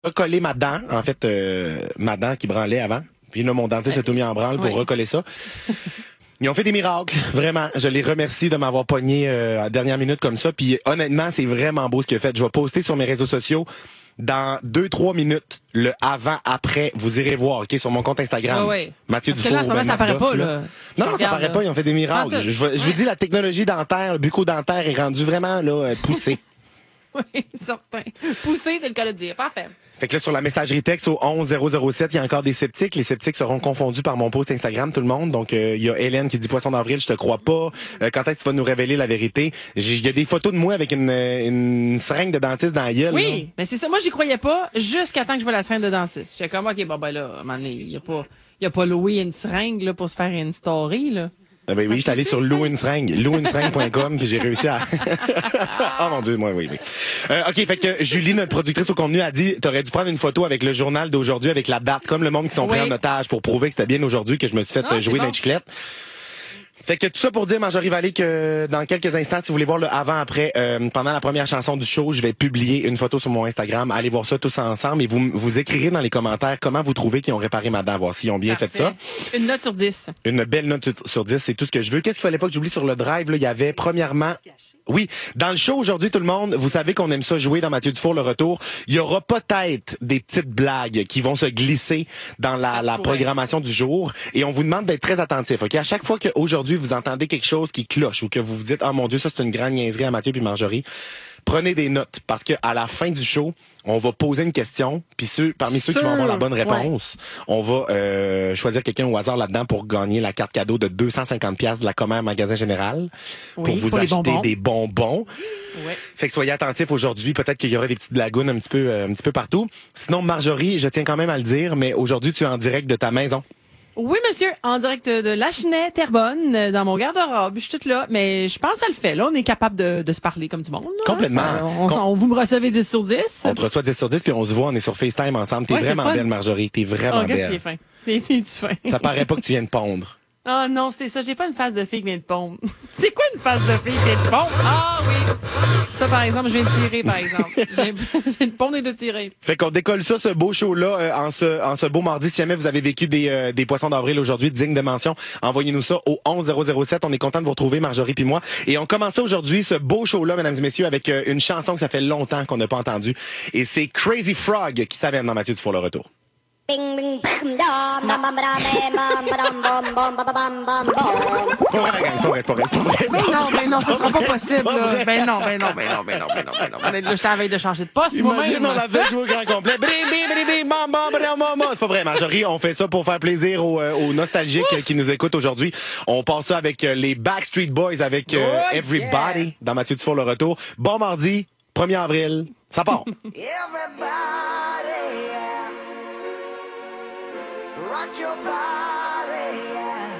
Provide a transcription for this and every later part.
recoller ma dent, en fait, ma dent qui branlait avant. Puis là, mon dentiste a tout mis en branle pour recoller ça. Ils ont fait des miracles, vraiment. Je les remercie de m'avoir pogné à la dernière minute comme ça. Puis honnêtement, c'est vraiment beau ce qu'il a fait. Je vais poster sur mes réseaux sociaux dans 2-3 minutes le avant-après. Vous irez voir, OK, sur mon compte Instagram. Oui. Mathieu Parce Dufour. que là, en ce moment, ça paraît pas, là. Non, ça paraît pas. Ils ont fait des miracles. Je vous dis, la technologie dentaire, le bucco-dentaire est rendu vraiment là poussé. Oui, certain. Poussé, c'est le cas de dire. Parfait. Fait que là, sur la messagerie texte au 11007, il y a encore des sceptiques. Les sceptiques seront confondus par mon post Instagram, tout le monde. Donc, il y a Hélène qui dit Poisson d'avril, je te crois pas. Quand est-ce que tu vas nous révéler la vérité? Il y a des photos de moi avec une seringue de dentiste dans la gueule. Oui, mais c'est ça. Moi, j'y croyais pas jusqu'à temps que je vois la seringue de dentiste. J'étais comme, OK, bon, ben là, à un moment donné, il y a pas loué une seringue, là, pour se faire une story, là. Ah ben oui, j'étais allé sur louineseringue.com puis j'ai réussi à... Oh mon Dieu, moi, oui. OK, fait que Julie, notre productrice au contenu, a dit, t'aurais dû prendre une photo avec le journal d'aujourd'hui, avec la date, comme le monde qui sont pris en otage pour prouver que c'était bien aujourd'hui que je me suis fait jouer dans les chiclettes. Fait que tout ça pour dire, Marjorie Vallée, que dans quelques instants, si vous voulez voir le avant-après, pendant la première chanson du show, je vais publier une photo sur mon Instagram. Allez voir ça tous ensemble et vous écrirez dans les commentaires comment vous trouvez qu'ils ont réparé ma dent, voir s'ils ont bien fait ça. Une note sur 10. Une belle note sur 10, c'est tout ce que je veux. Qu'est-ce qu'il fallait pas que j'oublie sur le drive? Là, il y avait premièrement... Oui, dans le show aujourd'hui, tout le monde, vous savez qu'on aime ça jouer dans Mathieu Dufour, le retour. Il y aura peut-être des petites blagues qui vont se glisser dans la programmation du jour et on vous demande d'être très attentif. Ok, à chaque fois qu'aujourd'hui vous entendez quelque chose qui cloche ou que vous vous dites mon Dieu, ça c'est une grande niaiserie à Mathieu puis Marjorie, prenez des notes parce que à la fin du show, on va poser une question puis parmi ceux qui vont avoir la bonne réponse, on va choisir quelqu'un au hasard là-dedans pour gagner la carte cadeau de 250 $ de la Commère Magasin Général pour vous acheter des bonbons. Ouais. Fait que soyez attentifs aujourd'hui, peut-être qu'il y aura des petites blagounes un petit peu partout. Sinon Marjorie, je tiens quand même à le dire, mais aujourd'hui tu es en direct de ta maison. Oui, monsieur, en direct de Lachenay, Terrebonne, dans mon garde-robe. Je suis toute là, mais je pense que ça le fait. Là, on est capable de se parler comme du monde. Là, complètement. Vous me recevez 10 sur 10? On te reçoit 10 sur 10, puis on se voit, on est sur FaceTime ensemble. T'es vraiment belle, Marjorie. T'es vraiment belle. C'est fin. T'es-tu fin? Ça paraît pas que tu viens de pondre. Oh non, c'est ça. J'ai pas une face de fille qui vient de pondre. C'est quoi une face de fille qui vient de pondre? Ah oui! Ça, par exemple, je viens de tirer, par exemple. J'ai une pondre et de tirer. Fait qu'on décolle ça, ce beau show-là, en ce beau mardi. Si jamais vous avez vécu des poissons d'avril aujourd'hui, dignes de mention, envoyez-nous ça au 11007. On est content de vous retrouver, Marjorie puis moi. Et on commence aujourd'hui, ce beau show-là, mesdames et messieurs, avec une chanson que ça fait longtemps qu'on n'a pas entendue. Et c'est Crazy Frog qui s'amène dans Mathieu Dufour le retour. C'est pas vrai. Mais non, ça sera pas possible, là. Ben non. Là, j'étais à la veille de changer de poste, Imagine, moi-même. on l'avait joué au grand complet. C'est pas vrai, Marjorie, on fait ça pour faire plaisir aux nostalgiques qui nous écoutent aujourd'hui. On passe ça avec les Backstreet Boys, avec Everybody dans Mathieu Dufour le retour. Bon mardi, 1er avril, ça part. Rock your body, yeah.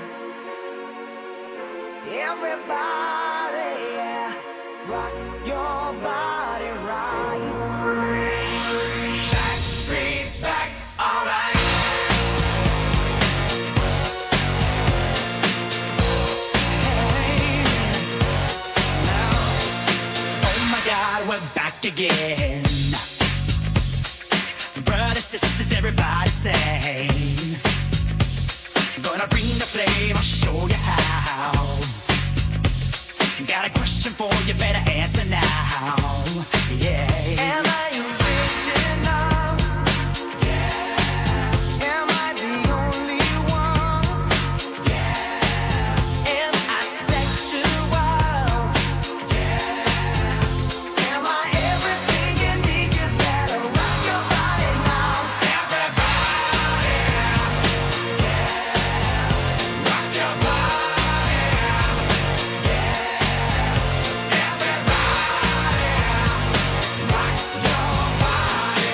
Everybody, yeah. Rock your body right. Backstreet's back, alright. Hey, now, oh my God, we're back again. Brothers, sisters, everybody say. Gonna bring the flame, I'll show you how. Got a question for you, better answer now. Yeah. Am I original? Yeah. Am I the only one? Yeah. Am I sexual? Yeah. Am I everything you need? You better rock your body now. Everybody. Rock your body. Everybody. Rock your body.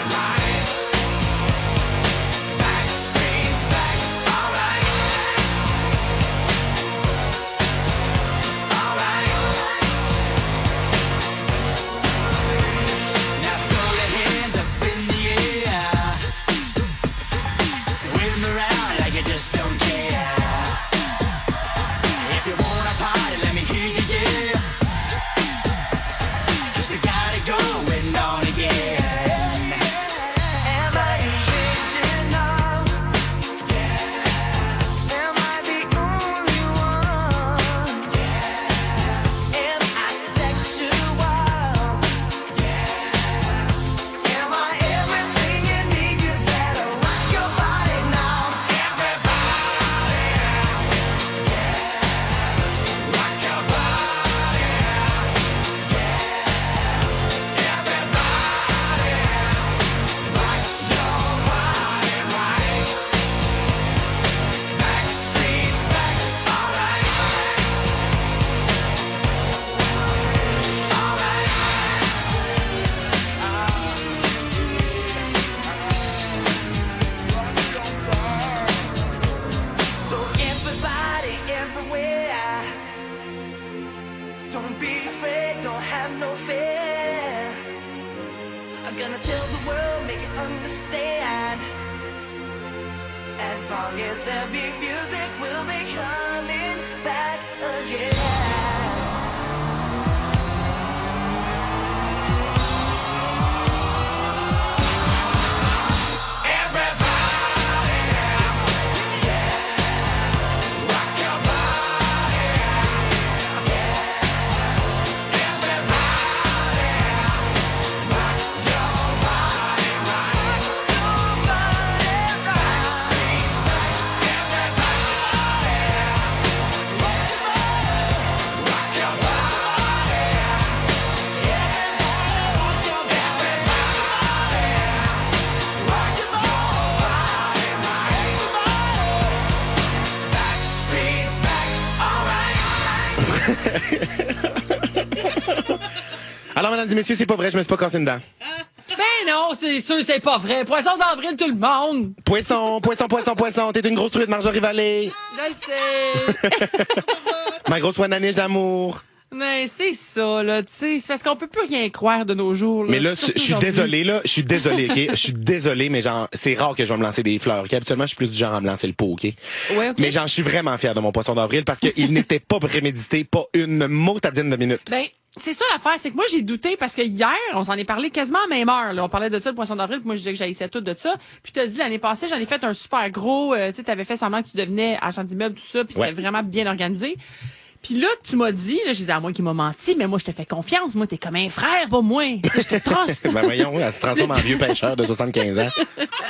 As long as there be music, we'll be coming back again. Alors, mesdames et messieurs, c'est pas vrai, je me suis pas cassé une dent. Ben non, c'est sûr, c'est pas vrai. Poisson d'avril, tout le monde. Poisson, t'es une grosse truite, Marjorie Vallée. Je le sais. Ma grosse wananiche d'amour. Mais c'est ça, là, tu sais. C'est parce qu'on peut plus rien croire de nos jours, là. Mais là, Surtout je suis aujourd'hui. désolé, OK? Je suis désolé, mais genre, c'est rare que je vais me lancer des fleurs, OK? Habituellement, je suis plus du genre à me lancer le pot, OK? Ouais, ok. Mais genre, je suis vraiment fier de mon poisson d'avril parce qu'il n'était pas prémédité, pas une motadine de minutes. Ben, c'est ça l'affaire, c'est que moi j'ai douté parce que hier, on s'en est parlé quasiment à même heure. Là. On parlait de ça, le poisson d'avril, puis moi je disais que j'haïssais tout de ça. Puis tu as dit l'année passée, j'en ai fait un super gros, tu sais, t'avais fait semblant que tu devenais agent d'immeuble, tout ça, puis Ouais. c'était vraiment bien organisé. Puis là, tu m'as dit, là, je disais à moi qui m'a menti, mais moi je te fais confiance, moi t'es comme un frère pour moi. Tu sais, je te trust. Ben voyons, elle se transforme en vieux pêcheur de 75 ans.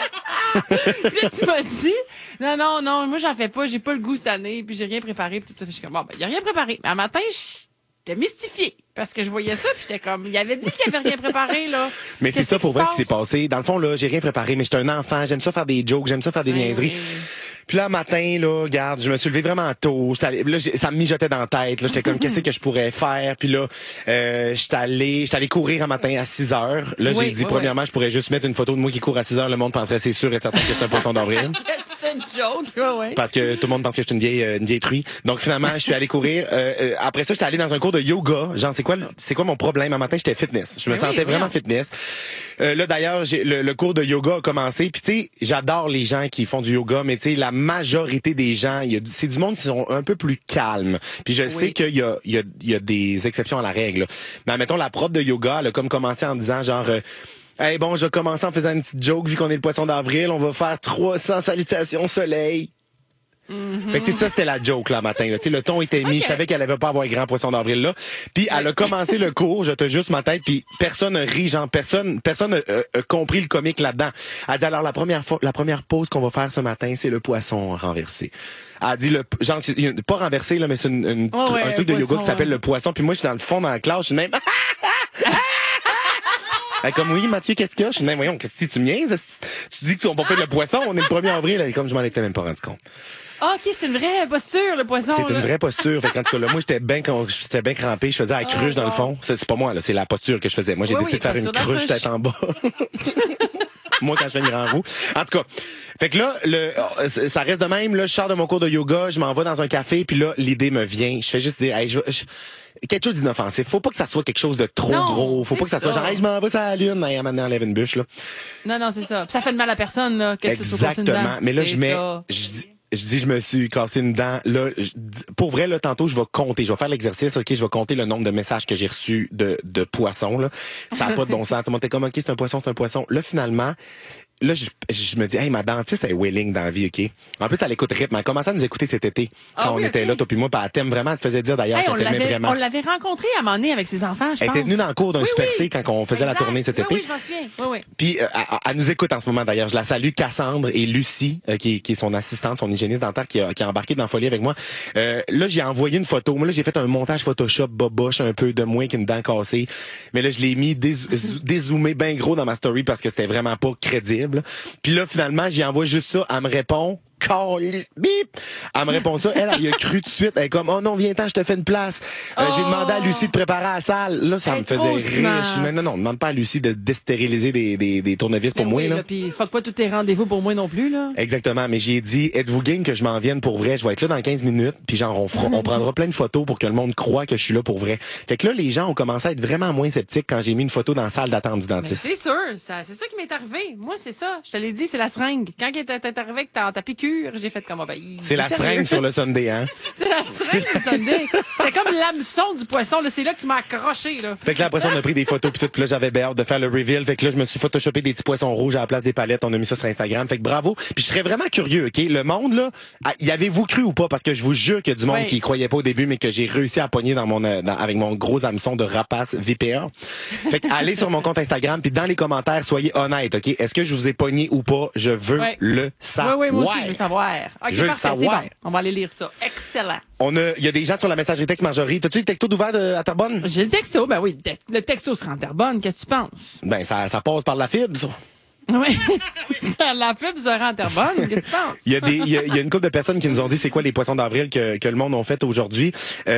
Puis là, tu m'as dit, non, moi j'en fais pas, j'ai pas le goût cette année, puis j'ai rien préparé, puis tout ça. Puis je suis comme, bon, ben, il a rien préparé. Mais un matin, j'étais mystifiée. Parce que je voyais ça, puis j'étais comme, il avait dit qu'il avait rien préparé, là. Mais c'est Qu'est-ce ça pour qui vrai se qui s'est passe? passé. Dans le fond, là, j'ai rien préparé, mais j'étais un enfant, j'aime ça faire des jokes, j'aime ça faire des Ouais, niaiseries. oui. Puis là, matin, là, regarde, je me suis levé vraiment tôt. Là, ça me mijotait dans la tête. Là, j'étais comme, qu'est-ce que je pourrais faire? Puis là, j'étais allé courir un matin à 6 heures. Là, Oui, j'ai dit, oui, premièrement, je pourrais juste mettre une photo de moi qui court à 6 heures. Le monde penserait, c'est sûr et certain que c'est un poisson d'avril. C'est une joke, ouais. Parce que tout le monde pense que je suis une vieille truie. Donc finalement, je suis allé courir. Après ça, j'étais allé dans un cours de yoga. Genre, c'est quoi mon problème? Un matin, j'étais fitness. Je me Mais sentais oui, vraiment voyons. fitness. Là, d'ailleurs, le cours de yoga a commencé. Puis tu sais, j'adore les gens qui font du yoga, mais tu sais, la majorité des gens, c'est du monde qui sont un peu plus calmes. Puis je sais qu'il y a des exceptions à la règle. Là. Mais admettons, la prof de yoga, elle a comme commencé en disant genre... hey, bon, je vais commencer en faisant une petite joke, vu qu'on est le poisson d'avril, on va faire 300 salutations soleil. Fait que tu sais, ça, c'était la joke, là, matin, là. Tu sais, le ton était mis. Ok. Je savais qu'elle avait pas à avoir grand poisson d'avril, là. Puis elle a commencé le cours, je te juste ma tête, puis personne ne rit, genre, personne a compris le comique là-dedans. Elle dit, alors, la première pause qu'on va faire ce matin, c'est le poisson renversé. Elle a dit, genre, pas renversé, là, mais c'est un truc de yoga poisson, qui s'appelle ouais. le poisson. Puis moi, je suis dans le fond, dans la classe, je suis même... Elle est comme, oui, Mathieu, qu'est-ce qu'il y a? Je suis même, voyons, qu'est-ce que tu me niaises? Tu dis qu'on va faire le poisson, on est le 1er avril. Elle est comme, je m'en étais même pas rendu compte. Ah, OK, c'est une vraie posture, le poisson. C'est une là. vraie posture. Fait qu'en tout cas, là, moi, j'étais bien crampé. Je faisais la cruche dans le fond. C'est pas moi, là. C'est la posture que je faisais. Moi, j'ai Oui, décidé de faire une posture cruche d'accroche. tête en bas. Moi, quand je fais une grand roue. En tout cas. Fait que là, ça reste de même. Là, je sors de mon cours de yoga. Je m'en vais dans un café. Puis là, l'idée me vient. Je fais juste dire, hey, quelque chose d'inoffensif. Faut pas que ça soit quelque chose de trop Non, gros. Faut pas que ça soit c'est genre, ça. hey, je m'en vais sur la lune. Hey, maintenant, enlève une bûche, là. Non, c'est ça. Puis ça fait de mal à personne, là, que tu te casses une dent. Exactement. Mais là, C'est je mets, ça. je dis, je me suis cassé une dent. Là, pour vrai, là, tantôt, je vais compter. Je vais faire l'exercice, OK? Je vais compter le nombre de messages que j'ai reçus de poissons, là. Ça n'a pas de bon sens. Tout le monde était comme, OK, c'est un poisson, c'est un poisson. Là, finalement, là, je me dis, hey, ma dentiste, elle est willing dans la vie, OK? En plus, elle écoute rythme. Elle a commencé à nous écouter cet été, Ah quand on oui, était OK. là, toi puis moi, puis elle t'aime vraiment. Elle te faisait dire, d'ailleurs, Hey, qu'elle t'aimait vraiment. on l'avait rencontré à un moment donné avec ses enfants, je Elle pense. était venue dans le cours d'un Oui, Super oui. C quand on faisait la Exact. tournée cet Oui, été. Oui, je m'en souviens. Oui. Puis elle nous écoute en ce moment d'ailleurs. Je la salue, Cassandre et Lucie, qui est son assistante, son hygiéniste dentaire, qui a embarqué dans Folie avec moi. Là, j'ai envoyé une photo. Moi, là, j'ai fait un montage Photoshop boboche un peu de moi avec une dent cassée. Mais là, je l'ai mis dézoomé bien gros dans ma story parce que c'était vraiment pas crédible. Puis là, finalement, j'y envoie juste ça. Elle me répond. Bip! Elle me répond ça. Elle y a cru tout de suite. Elle est comme, oh non, viens-t'en, je te fais une place. J'ai demandé à Lucie de préparer la salle. Là, ça Elle me est faisait trop rire. smart. Je suis, non, demande pas à Lucie de déstériliser des tournevis pour Ben moi, oui, là. Puis fuck pas tous tes rendez-vous pour moi non plus, là. Exactement, mais j'ai dit, êtes-vous game que je m'en vienne pour vrai? Je vais être là dans 15 minutes, puis genre, on prendra plein de photos pour que le monde croie que je suis là pour vrai. Fait que là, les gens ont commencé à être vraiment moins sceptiques quand j'ai mis une photo dans la salle d'attente du Mais dentiste. c'est sûr, c'est ça qui m'est arrivé. Moi, c'est ça. Je te l'ai dit, c'est la seringue. Quand t'es arrivé avec ta PQ, cure. J'ai fait comme, C'est la seringue sur le Sunday, hein? C'est la seringue du Sunday. C'est comme l'hameçon du poisson, là. C'est là que tu m'as accroché, là. Fait que là, après ça, on a pris des photos pis tout, pis là, j'avais bien hâte de faire le reveal. Fait que là, je me suis photoshopé des petits poissons rouges à la place des palettes. On a mis ça sur Instagram. Fait que bravo. Puis je serais vraiment curieux, OK? Le monde, là, y avez-vous cru ou pas? Parce que je vous jure qu'il y a du monde Oui. qui y croyait pas au début, mais que j'ai réussi à pogner avec mon gros hameçon de rapace VPA. Fait que allez sur mon compte Instagram puis dans les commentaires, soyez honnêtes, OK? Est-ce que je vous ai pogné ou pas? Je veux Ouais. le savoir. Oui, moi aussi, je veux savoir. OK, Je veux le parfait, c'est savoir. bon. On va aller lire ça. Excellent. Il y a des gens sur la messagerie texte Marjorie. T'as-tu le texto d'ouvert à Terrebonne? J'ai le texto. Ben oui, le texto sera en Terrebonne. Qu'est-ce que tu penses? Ben, ça passe par la fibre, ça. Oui. La fibre sera en Terrebonne. Qu'est-ce que tu penses? Il y a une couple de personnes qui nous ont dit c'est quoi les poissons d'avril que le monde ont fait aujourd'hui.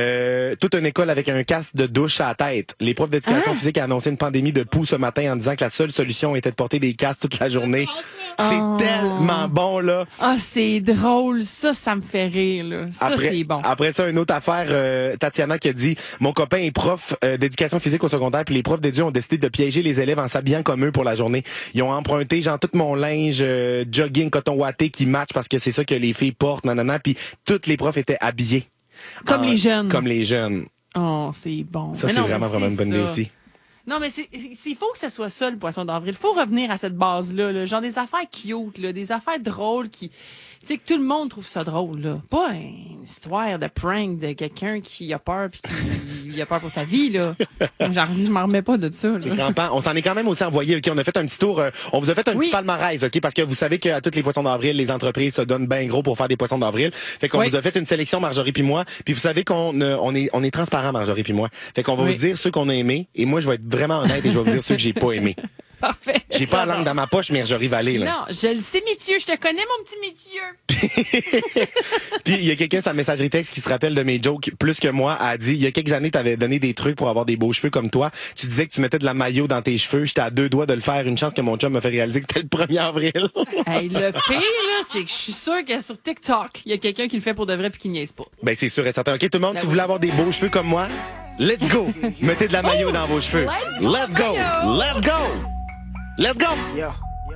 Toute une école avec un casque de douche à la tête. Les profs d'éducation physique a annoncé une pandémie de poux ce matin en disant que la seule solution était de porter des casques toute la journée. C'est tellement bon, là. Ah, c'est drôle. Ça me fait rire, là. Ça, c'est bon. Après ça, une autre affaire, Tatiana qui a dit mon copain est prof d'éducation physique au secondaire, puis les profs d'édu ont décidé de piéger les élèves en s'habillant comme eux pour la journée. Ils ont emprunté genre tout mon linge jogging coton watté qui match parce que c'est ça que les filles portent, nanana, puis tous les profs étaient habillés. Comme les jeunes. Comme les jeunes. Oh, c'est bon. Ça, Mais c'est non, vraiment mais une bonne idée ça. aussi. Non, mais il faut que ce soit ça, le poisson d'avril. Il faut revenir à cette base-là, là. Genre des affaires cute, là, des affaires drôles qui... Tu sais, que tout le monde trouve ça drôle, là. Pas une histoire de prank de quelqu'un qui a peur puis qui a peur pour sa vie, là. Genre, je m'en remets pas de ça, C'est là. crampant. On s'en est quand même aussi envoyé. OK, on a fait un petit tour. On vous a fait un petit palmarès, OK? Parce que vous savez qu'à toutes les poissons d'avril, les entreprises se donnent bien gros pour faire des poissons d'avril. Fait qu'on vous a fait une sélection, Marjorie puis moi. Puis vous savez qu'on est transparent, Marjorie puis moi. Fait qu'on va vous dire ceux qu'on a aimés. Et moi, je vais être vraiment honnête et je vais vous dire ceux que j'ai pas aimés. Parfait. J'ai pas la langue dans ma poche, Marjorie Vallée, là. Non, je le sais, Mithieu. Je te connais, mon petit Mithieu. Puis il y a quelqu'un sur la messagerie texte qui se rappelle de mes jokes plus que moi, a dit il y a quelques années t'avais donné des trucs pour avoir des beaux cheveux comme toi. Tu disais que tu mettais de la maillot dans tes cheveux. J'étais à 2 doigts de le faire. Une chance que mon chum m'a fait réaliser que c'était le 1er avril. Hey, le pire, là, c'est que je suis sûre que sur TikTok, il y a quelqu'un qui le fait pour de vrai puis qui niaise pas. Ben c'est sûr et certain. OK, tout le monde, si vous voulez avoir des beaux cheveux comme moi, let's go. Mettez de la maillot dans vos cheveux. Let's go. Let's go. Let's go. Yeah.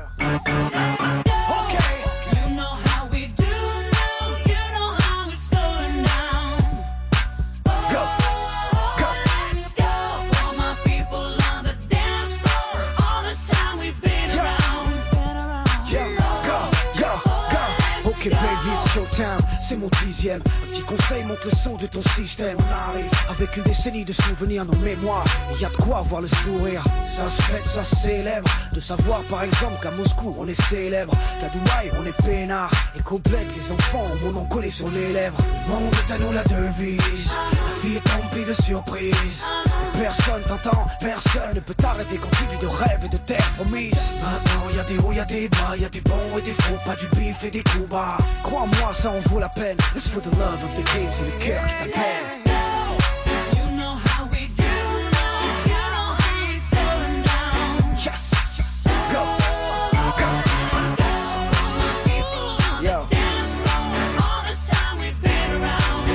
Okay. You know how we do now. You know how it's going down. Go. Go. Let's go. All my people on the dance floor. All the time we've been around. Yeah. Go. Ok baby, it's showtime, c'est mon 10e. Un petit conseil, monte le son de ton système. On arrive avec une décennie de souvenirs, nos mémoires. Et y a de quoi avoir le sourire. Ça se fête, ça se célèbre. De savoir par exemple qu'à Moscou on est célèbre, qu'à Dubaï on est peinard. Et qu'au bled les enfants ont mon nom collé sur les lèvres. Le monde est à nous la devise. La vie est emplie de surprises. Et personne t'entend, personne ne peut t'arrêter quand tu vis de rêves et de terres promises. Maintenant y a des hauts, y a des bas, y a du bon et des faux, pas du bif et des coups bas. Crois-moi, ça en vaut la peine. It's for the love of the game, c'est le cœur qui t'appelle. You know how we do now. You know how it's going down. Yes, go, go, yo, Dance floor. All the time we've been around.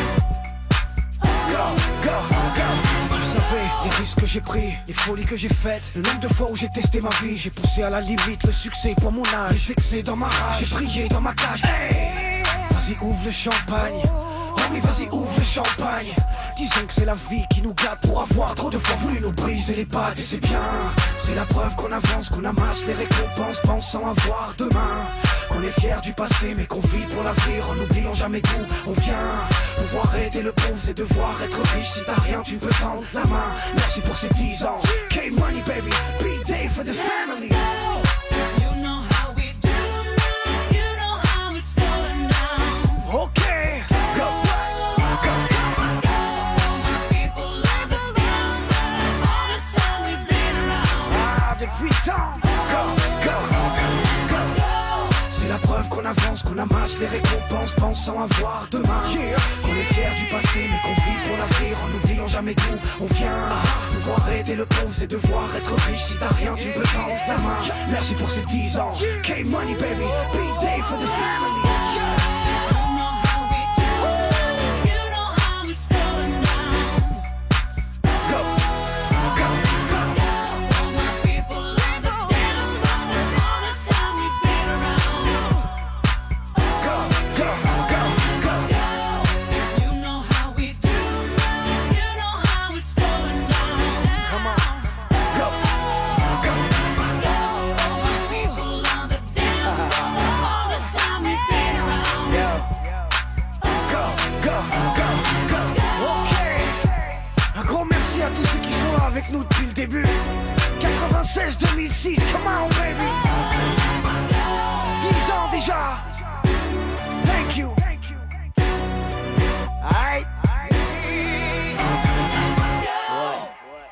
go. Si tu savais les risques que j'ai pris, les folies que j'ai faites, le nombre de fois où j'ai testé ma vie, j'ai poussé à la limite le succès pour mon âge. J'ai sexé dans ma rage, j'ai prié dans ma cage. Hey, vas-y ouvre le champagne. Oh mais vas-y ouvre le champagne. Disons que c'est la vie qui nous gâte pour avoir trop de fois voulu nous briser les pattes. Et c'est bien, c'est la preuve qu'on avance, qu'on amasse les récompenses pensant avoir demain. Qu'on est fier du passé mais qu'on vit pour l'avenir en n'oubliant jamais d'où on vient. Pouvoir aider le pauvre c'est devoir être riche. Si t'as rien tu peux tendre la main. Merci pour ces 10 ans. K-Money baby, B-Day for the family. You know how we do now. You know how it's going down. Okay, go, go. All my people on the dance floor. All the time we've been around. Ah, depuis tant. Go, go, go. C'est la preuve qu'on avance, qu'on amasse les récompenses pensant avoir demain. Qu'on est fier du passé mais qu'on vit pour l'avenir en n'oubliant jamais d'où on vient. Pouvoir aider le pauvre c'est devoir être riche. Si t'as rien tu peux tendre la main. Merci pour ces 10 ans. K-Money baby, B-Day for the family. You know how we do now. You know how it's going down. Go, go, go. All my people on the dance floor. All the time we've been around. Go,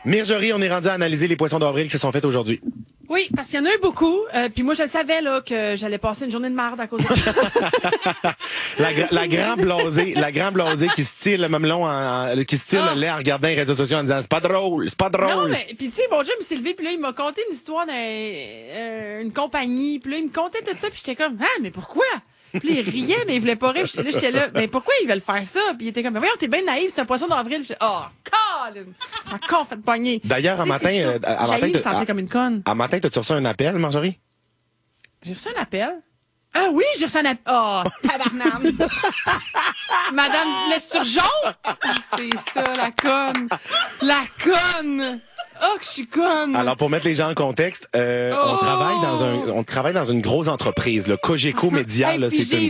Marjorie, on est rendu à analyser les poissons d'avril qui se sont faits aujourd'hui. Oui, parce qu'il y en a eu beaucoup. Puis moi, je savais là que j'allais passer une journée de merde à cause de ça. La grande blasée qui se tire le mamelon, qui se tire le lait en regardant les réseaux sociaux en disant c'est pas drôle. Non, mais puis tu sais, mon Dieu, il s'est levé, puis là, il m'a conté une histoire d'une compagnie. Puis là, il me contait tout ça, puis j'étais comme, ah, mais pourquoi? Puis là, il riait, mais il voulait pas rire. Puis là, j'étais là, mais pourquoi ils veulent faire ça? Puis il était comme, voyons, t'es bien naïf, c'est un poisson d'avril. Puis j'étais, oh, Colin! Ça a encore fait de pogner. D'ailleurs, un matin, comme une conne. un matin, t'as-tu reçu un appel, Marjorie? J'ai reçu un appel. Ah oui, j'ai reçu un appel. Oh, tabarnane. Madame Lesturgeon? C'est ça, la conne. La conne! Oh, que je suis conne! Alors, pour mettre les gens en contexte, on travaille dans une grosse entreprise, le Cogeco Média. Hey, là, puis c'est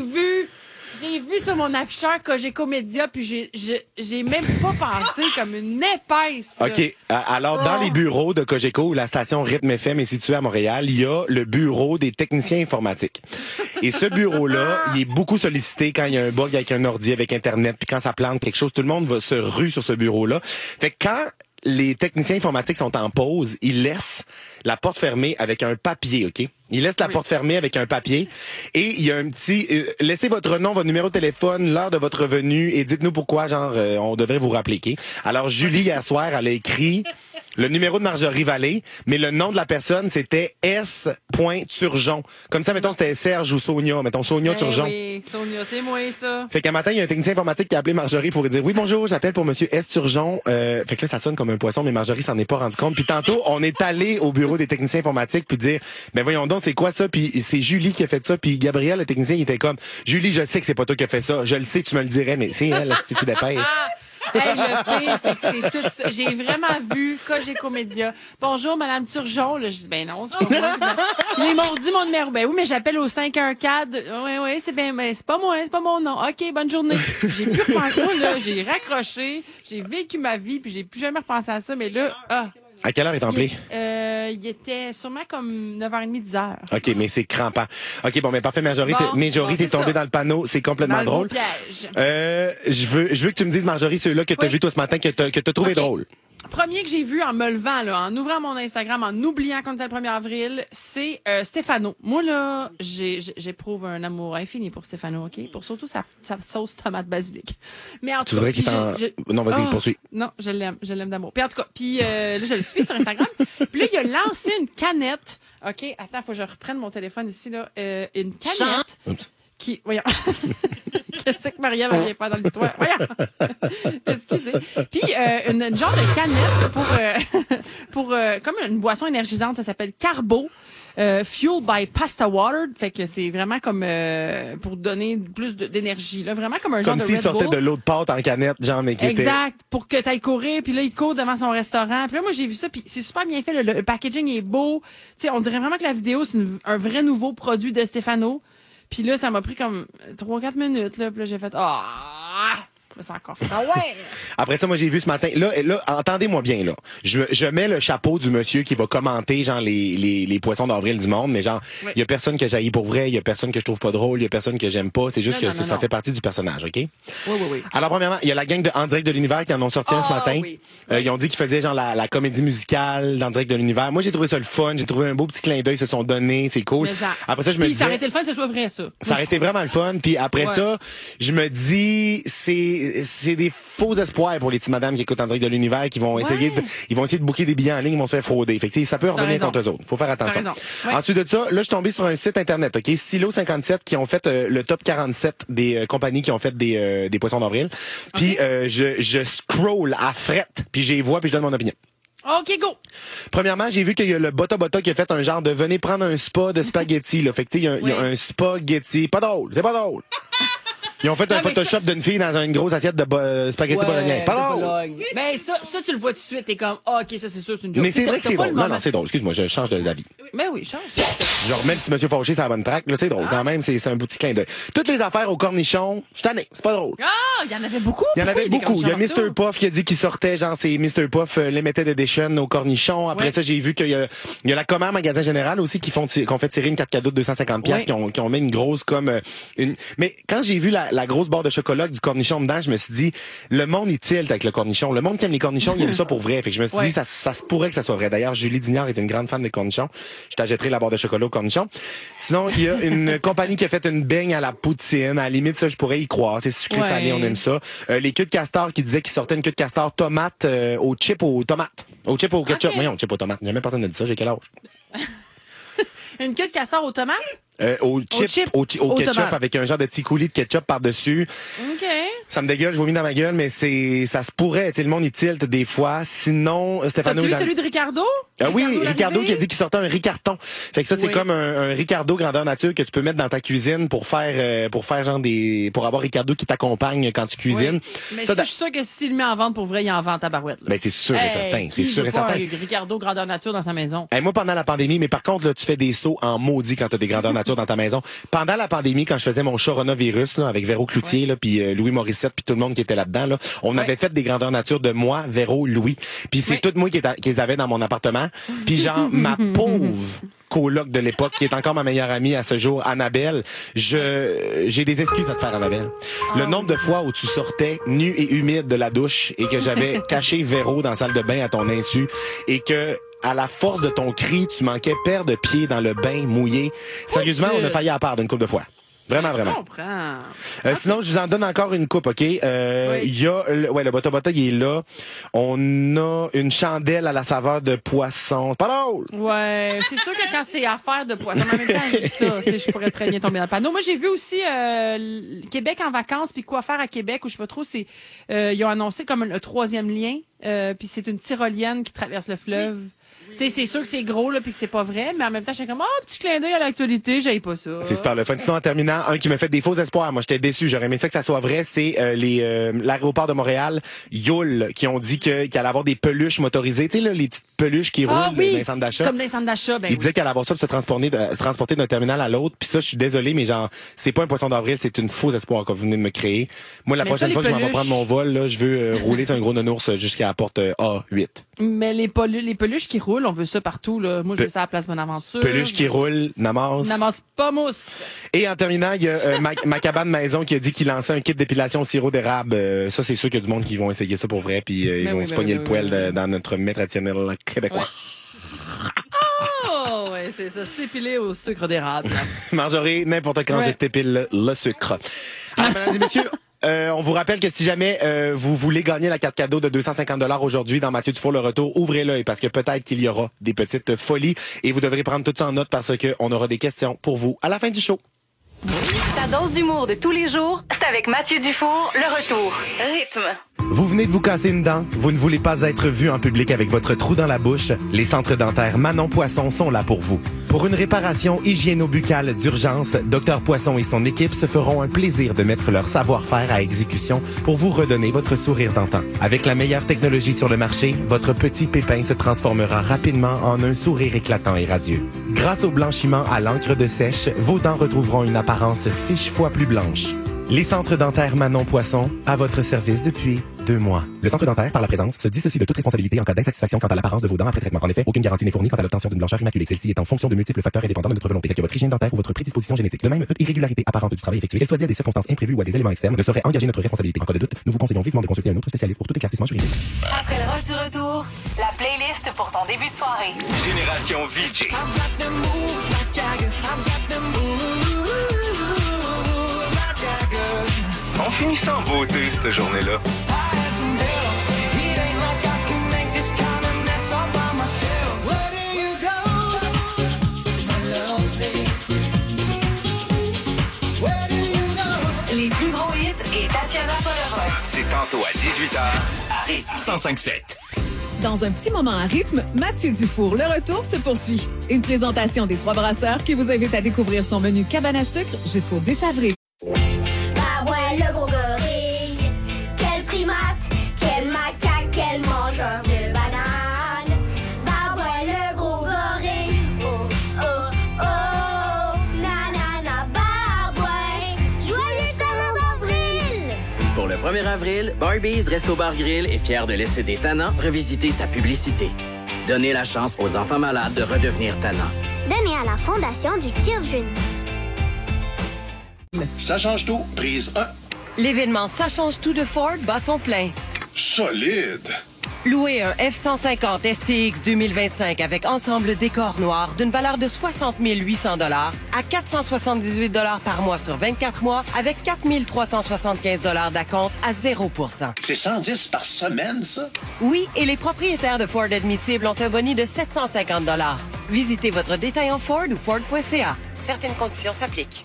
j'ai vu sur mon afficheur Cogeco Média, puis j'ai même pas pensé comme une épaisse. Là. OK. Alors, dans les bureaux de Cogeco, où la station Rythme FM est située à Montréal, il y a le bureau des techniciens informatiques. Et ce bureau-là, il est beaucoup sollicité quand il y a un bug avec un ordi, avec Internet, puis quand ça plante quelque chose, tout le monde va se rue sur ce bureau-là. Fait que quand les techniciens informatiques sont en pause, ils laissent la porte fermée avec un papier, OK? Ils laissent la porte fermée avec un papier et il y a un petit laissez votre nom, votre numéro de téléphone, l'heure de votre venue et dites-nous pourquoi on devrait vous rappeler, OK? Alors Julie hier soir, elle a écrit le numéro de Marjorie Vallée, mais le nom de la personne c'était S. Turgeon. Comme ça, mettons c'était Serge ou Sonia, mettons Sonia Turgeon. Oui, Sonia, c'est moi ça. Fait qu'un matin, il y a un technicien informatique qui a appelé Marjorie pour lui dire oui bonjour, j'appelle pour monsieur S. Turgeon. Fait que là ça sonne comme un poisson, mais Marjorie s'en est pas rendu compte. Puis tantôt, on est allé au bureau des techniciens informatiques puis dire ben voyons donc c'est quoi ça, puis c'est Julie qui a fait ça, puis Gabriel le technicien il était comme Julie je sais que c'est pas toi qui as fait ça, je le sais tu me le dirais mais c'est elle la petite d'épaisse. Hey, le pire, c'est que c'est tout ça. J'ai vraiment vu Cogeco Média. Bonjour, Madame Turgeon. Là, je dis, ben non, c'est pas moi. Ils m'ont dit mon numéro. Ben oui, mais j'appelle au 514. Oui, c'est bien, mais c'est pas moi, c'est pas mon nom. OK, bonne journée. J'ai plus repensé, là. J'ai raccroché. J'ai vécu ma vie, puis j'ai plus jamais repensé à ça. Mais là, À quelle heure est appelé? Il était sûrement comme 9h30, 10h. OK, mais c'est crampant. OK, bon, mais parfait, Marjorie, Bon, t'es tombée ça. dans le panneau, c'est complètement Dans drôle. le piège. Je veux que tu me dises, Marjorie, ceux-là que t'as Oui. vu toi ce matin, que t'as trouvé OK. drôle. Premier que j'ai vu en me levant, là, en ouvrant mon Instagram, en oubliant comme c'était le 1er avril, c'est Stéphano. Moi, là, j'éprouve un amour infini pour Stéphano, OK? Pour surtout sa sauce tomate basilic. Mais en Tu tout voudrais cas, qu'il t'en... Non, vas-y, poursuis. Non, je l'aime d'amour. Puis en tout cas, là, je le suis sur Instagram. Puis là, il a lancé une canette. OK, attends, faut que je reprenne mon téléphone ici, là. Une canette Oups. qui... Voyons. Qu'est-ce que Maria va faire dans l'histoire? Voyons. Excusez. Puis, une genre de canette pour comme une boisson énergisante, ça s'appelle Carbo. Fueled by Pasta Water, fait que c'est vraiment comme pour donner plus d'énergie, là, vraiment comme un genre Comme de s'il Red sortait Bull. de l'eau de pâte en canette, genre, mais qui était... Exact, pour que tu ailles courir, puis là, il court devant son restaurant. Puis là, moi, j'ai vu ça, puis c'est super bien fait. Le packaging est beau. Tu sais, on dirait vraiment que la vidéo, c'est un vrai nouveau produit de Stéphano. Puis là, ça m'a pris comme 3-4 minutes, là. Puis là, j'ai fait, c'est encore fait. Ah ouais! Après ça, moi, j'ai vu ce matin. Là, entendez-moi bien, là. Je mets le chapeau du monsieur qui va commenter, genre, les poissons d'avril du monde, mais genre, il y a personne que j'haïs pour vrai, il y a personne que je trouve pas drôle, il y a personne que j'aime pas. C'est juste que ça fait partie du personnage, OK? Oui. Alors, premièrement, il y a la gang de En direct de l'univers qui en ont sorti un ce matin. Oui. Ils ont dit qu'ils faisaient, genre, la comédie musicale d'En direct de l'univers. Moi, j'ai trouvé ça le fun. J'ai trouvé un beau petit clin d'œil. Ils se sont donnés. C'est cool. Mais ça. Après ça, je me Puis disais... ça aurait été le fun que ce soit vrai, ça. Ça aurait été vraiment le fun. Puis après ça, je me dis, c'est des faux espoirs pour les petites madames qui écoutent En direct de l'univers, qui vont essayer de booker des billets en ligne, ils vont se faire frauder. Fait que, ça peut revenir contre eux autres. Faut faire attention. Ouais. Ensuite de ça, là, je suis tombé sur un site internet, OK? Silo 57, qui ont fait le top 47 des compagnies qui ont fait des poissons d'avril. Puis je scroll à frette, puis j'y vois, puis je donne mon opinion. OK, go! Premièrement, j'ai vu qu'il y a le Bota Bota qui a fait un genre de venez prendre un spa de spaghetti, là. Fait que, tu sais, il y a un spaghetti. Pas drôle, c'est pas drôle. Ils ont fait un Photoshop d'une fille dans une grosse assiette de spaghetti bolognaise. Pas drôle. Ben, ça, tu le vois tout de suite. T'es comme, OK, ça, c'est sûr, c'est une joke. Mais c'est vrai que T'as c'est pas drôle. le Non, moment. non, c'est drôle. Excuse-moi, je change d'avis. Ben oui, change. Je remets le petit monsieur fâché sur la bonne track. Là, c'est drôle. Quand même, c'est un petit clin d'œil. Toutes les affaires au cornichon, je suis tanné. C'est pas drôle. Ah, il y en avait beaucoup. Il y en avait beaucoup. Il y a Mr. Mr. Puff qui a dit qu'il sortait, genre, c'est Mr. Puff, Limited Edition au cornichon. Après ça, j'ai vu qu'il y a la Commère Magasin Général aussi qui ont fait tirer une carte cadeau de 250 piastres, qui ont mis une grosse comme, mais quand j'ai vu la grosse barre de chocolat avec du cornichon dedans, je me suis dit, le monde, il tilte avec le cornichon. Le monde qui aime les cornichons, il aime ça pour vrai. Fait que je me suis dit, ça se pourrait que ça soit vrai. D'ailleurs, Julie Dignard est une grande fan des cornichons. Je t'achèterai la barre de chocolat au cornichon. Sinon, il y a une compagnie qui a fait une beigne à la poutine. À la limite, ça, je pourrais y croire. C'est sucré salé, on aime ça. Les queues de castor qui disaient qu'ils sortaient une queue de castor tomate au chip aux tomates. Au chip au ketchup. Voyons, chip aux tomates. Jamais personne n'a dit ça. J'ai quel âge? Une queue de castor aux tomates? Au ketchup tomates. avec un genre de petit coulis de ketchup par-dessus. OK. Ça me dégueule, je vomis dans ma gueule, mais ça se pourrait. Tu sais, le monde, il tilte des fois. Sinon, Stéphano... T'as-tu vu celui de Ricardo? Oui, Ricardo qui a dit qu'il sortait un Ricarton. Fait que ça, c'est comme un Ricardo grandeur nature que tu peux mettre dans ta cuisine pour faire genre pour avoir Ricardo qui t'accompagne quand tu cuisines. Oui. Mais ça, je suis sûr que s'il le met en vente pour vrai, il en vend à barouette. Ben, c'est sûr et certain. C'est sûr et certain. Ricardo grandeur nature dans sa maison. Moi, pendant la pandémie, mais par contre, là, tu fais des sauts en maudit quand t'as des grandeurs nature dans ta maison. Pendant la pandémie, quand je faisais mon coronavirus, là, avec Véro Cloutier, là, puis Louis Morissette, puis tout le monde qui était là-dedans, là, on avait fait des grandeurs nature de moi, Véro, Louis. Puis c'est tout moi qui les avait dans mon appartement. Puis genre, ma pauvre coloc de l'époque, qui est encore ma meilleure amie à ce jour, Annabelle, j'ai des excuses à te faire, Annabelle. Le nombre de fois où tu sortais nu et humide de la douche et que j'avais caché Véro dans la salle de bain à ton insu et que à la force de ton cri, tu manquais paire de pieds dans le bain mouillé. Sérieusement, on a failli à part d'une couple de fois. Vraiment, vraiment. Je comprends. Sinon, je vous en donne encore une coupe, OK? Il y a, le Bota Bota, il est là. On a une chandelle à la saveur de poisson. Pas drôle! Ouais, c'est sûr que quand c'est affaire de poisson, en même temps, elle dit ça. Tu sais, je pourrais très bien tomber dans le panneau. Moi, j'ai vu aussi Québec en vacances, puis quoi faire à Québec, ou je sais pas trop, c'est ils ont annoncé comme le 3e lien, puis c'est une tyrolienne qui traverse le fleuve. Tu sais, c'est sûr que c'est gros, là, puis que c'est pas vrai, mais en même temps, j'étais comme, petit clin d'œil à l'actualité, j'aille pas ça. C'est super le fun. Sinon, en terminant, un qui me fait des faux espoirs. Moi, j'étais déçu. J'aurais aimé ça que ça soit vrai. C'est l'aéroport de Montréal, Yule, qui ont dit qu'il allait avoir des peluches motorisées. Tu sais, là, les petites peluches qui roulent dans les centres d'achat. Comme dans les centres d'achat, ben Ils disaient qu'elle allait avoir ça pour se transporter d'un terminal à l'autre. Puis ça, je suis désolé, mais genre, c'est pas un poisson d'avril, c'est une faux espoir que vous venez de me créer. Moi, la prochaine fois que je m'en vais prendre mon vol, là, je veux rouler sur un gros nounours jusqu'à la porte A8. Mais les peluches qui roulent, on veut ça partout, là. Moi, je veux ça à la place Bonaventure. Peluche qui roule, n'amasse. N'amasse pas mousse. Et en terminant, il y a ma cabane maison qui a dit qu'il lançait un kit d'épilation au sirop d'érable. Ça, c'est sûr qu'il y a du monde qui vont essayer ça pour vrai, puis ils vont se pogner le poil dans notre mets traditionnel québécois. Ouais. Oh, ouais, c'est ça. S'épiler au sucre d'érable. Marjorie, n'importe quand je t'épile le sucre. Alors, mesdames et messieurs, on vous rappelle que si jamais vous voulez gagner la carte cadeau de 250 $ aujourd'hui dans Mathieu Dufour le retour, ouvrez l'œil parce que peut-être qu'il y aura des petites folies et vous devrez prendre tout ça en note parce que on aura des questions pour vous à la fin du show. Ta dose d'humour de tous les jours, c'est avec Mathieu Dufour, le retour. Rythme. Vous venez de vous casser une dent? Vous ne voulez pas être vu en public avec votre trou dans la bouche? Les centres dentaires Manon Poisson sont là pour vous. Pour une réparation hygiéno-buccale d'urgence, Dr Poisson et son équipe se feront un plaisir de mettre leur savoir-faire à exécution pour vous redonner votre sourire d'antan. Avec la meilleure technologie sur le marché, votre petit pépin se transformera rapidement en un sourire éclatant et radieux. Grâce au blanchiment à l'encre de sèche, vos dents retrouveront une apparence 1000 fois plus blanche. Les centres dentaires Manon Poisson, à votre service depuis 2 mois. Le centre dentaire, par la présence, se dissocie de toute responsabilité en cas d'insatisfaction quant à l'apparence de vos dents après traitement. En effet, aucune garantie n'est fournie quant à l'obtention d'une blancheur immaculée. Celle-ci est en fonction de multiples facteurs indépendants de notre volonté, tels que votre hygiène dentaire ou votre prédisposition génétique. De même, toute irrégularité apparente du travail effectué, qu'elle soit due à des circonstances imprévues ou à des éléments externes, ne saurait engager notre responsabilité. En cas de doute, nous vous conseillons vivement de consulter un autre spécialiste pour tout éclaircissement juridique. Après le rush du retour, la playlist pour ton début de soirée. Génération VJ. On finit ça en beauté, cette journée-là. Les plus gros hits et Tatiana Poleroy. C'est tantôt à 18h à Rythme 105.7. Dans un petit moment à rythme, Mathieu Dufour, le retour se poursuit. Une présentation des 3 brasseurs qui vous invite à découvrir son menu cabane à sucre jusqu'au 10 avril. Bah ouais, le gros gorille, quel primate, quel macaque, quel mangeur de bananes. Bah ouais, le gros gorille, oh, oh, oh, nanana, bah ouais, joyeux talent d'avril. Pour le 1er avril, Barbies Resto Bar Grill est fier de laisser des tannants revisiter sa publicité. Donnez la chance aux enfants malades de redevenir tannants. Donné à la Fondation du Tir Jeune. Ça change tout. Prise 1. L'événement Ça change tout de Ford bat son plein. Solide. Louez un F-150 STX 2025 avec ensemble décor noir d'une valeur de 60 800 à 478 par mois sur 24 mois avec 4 375 d'acompte à 0 %. C'est 110 par semaine, ça? Oui, et les propriétaires de Ford admissibles ont un boni de 750 $. Visitez votre détaillant Ford ou Ford.ca. Certaines conditions s'appliquent.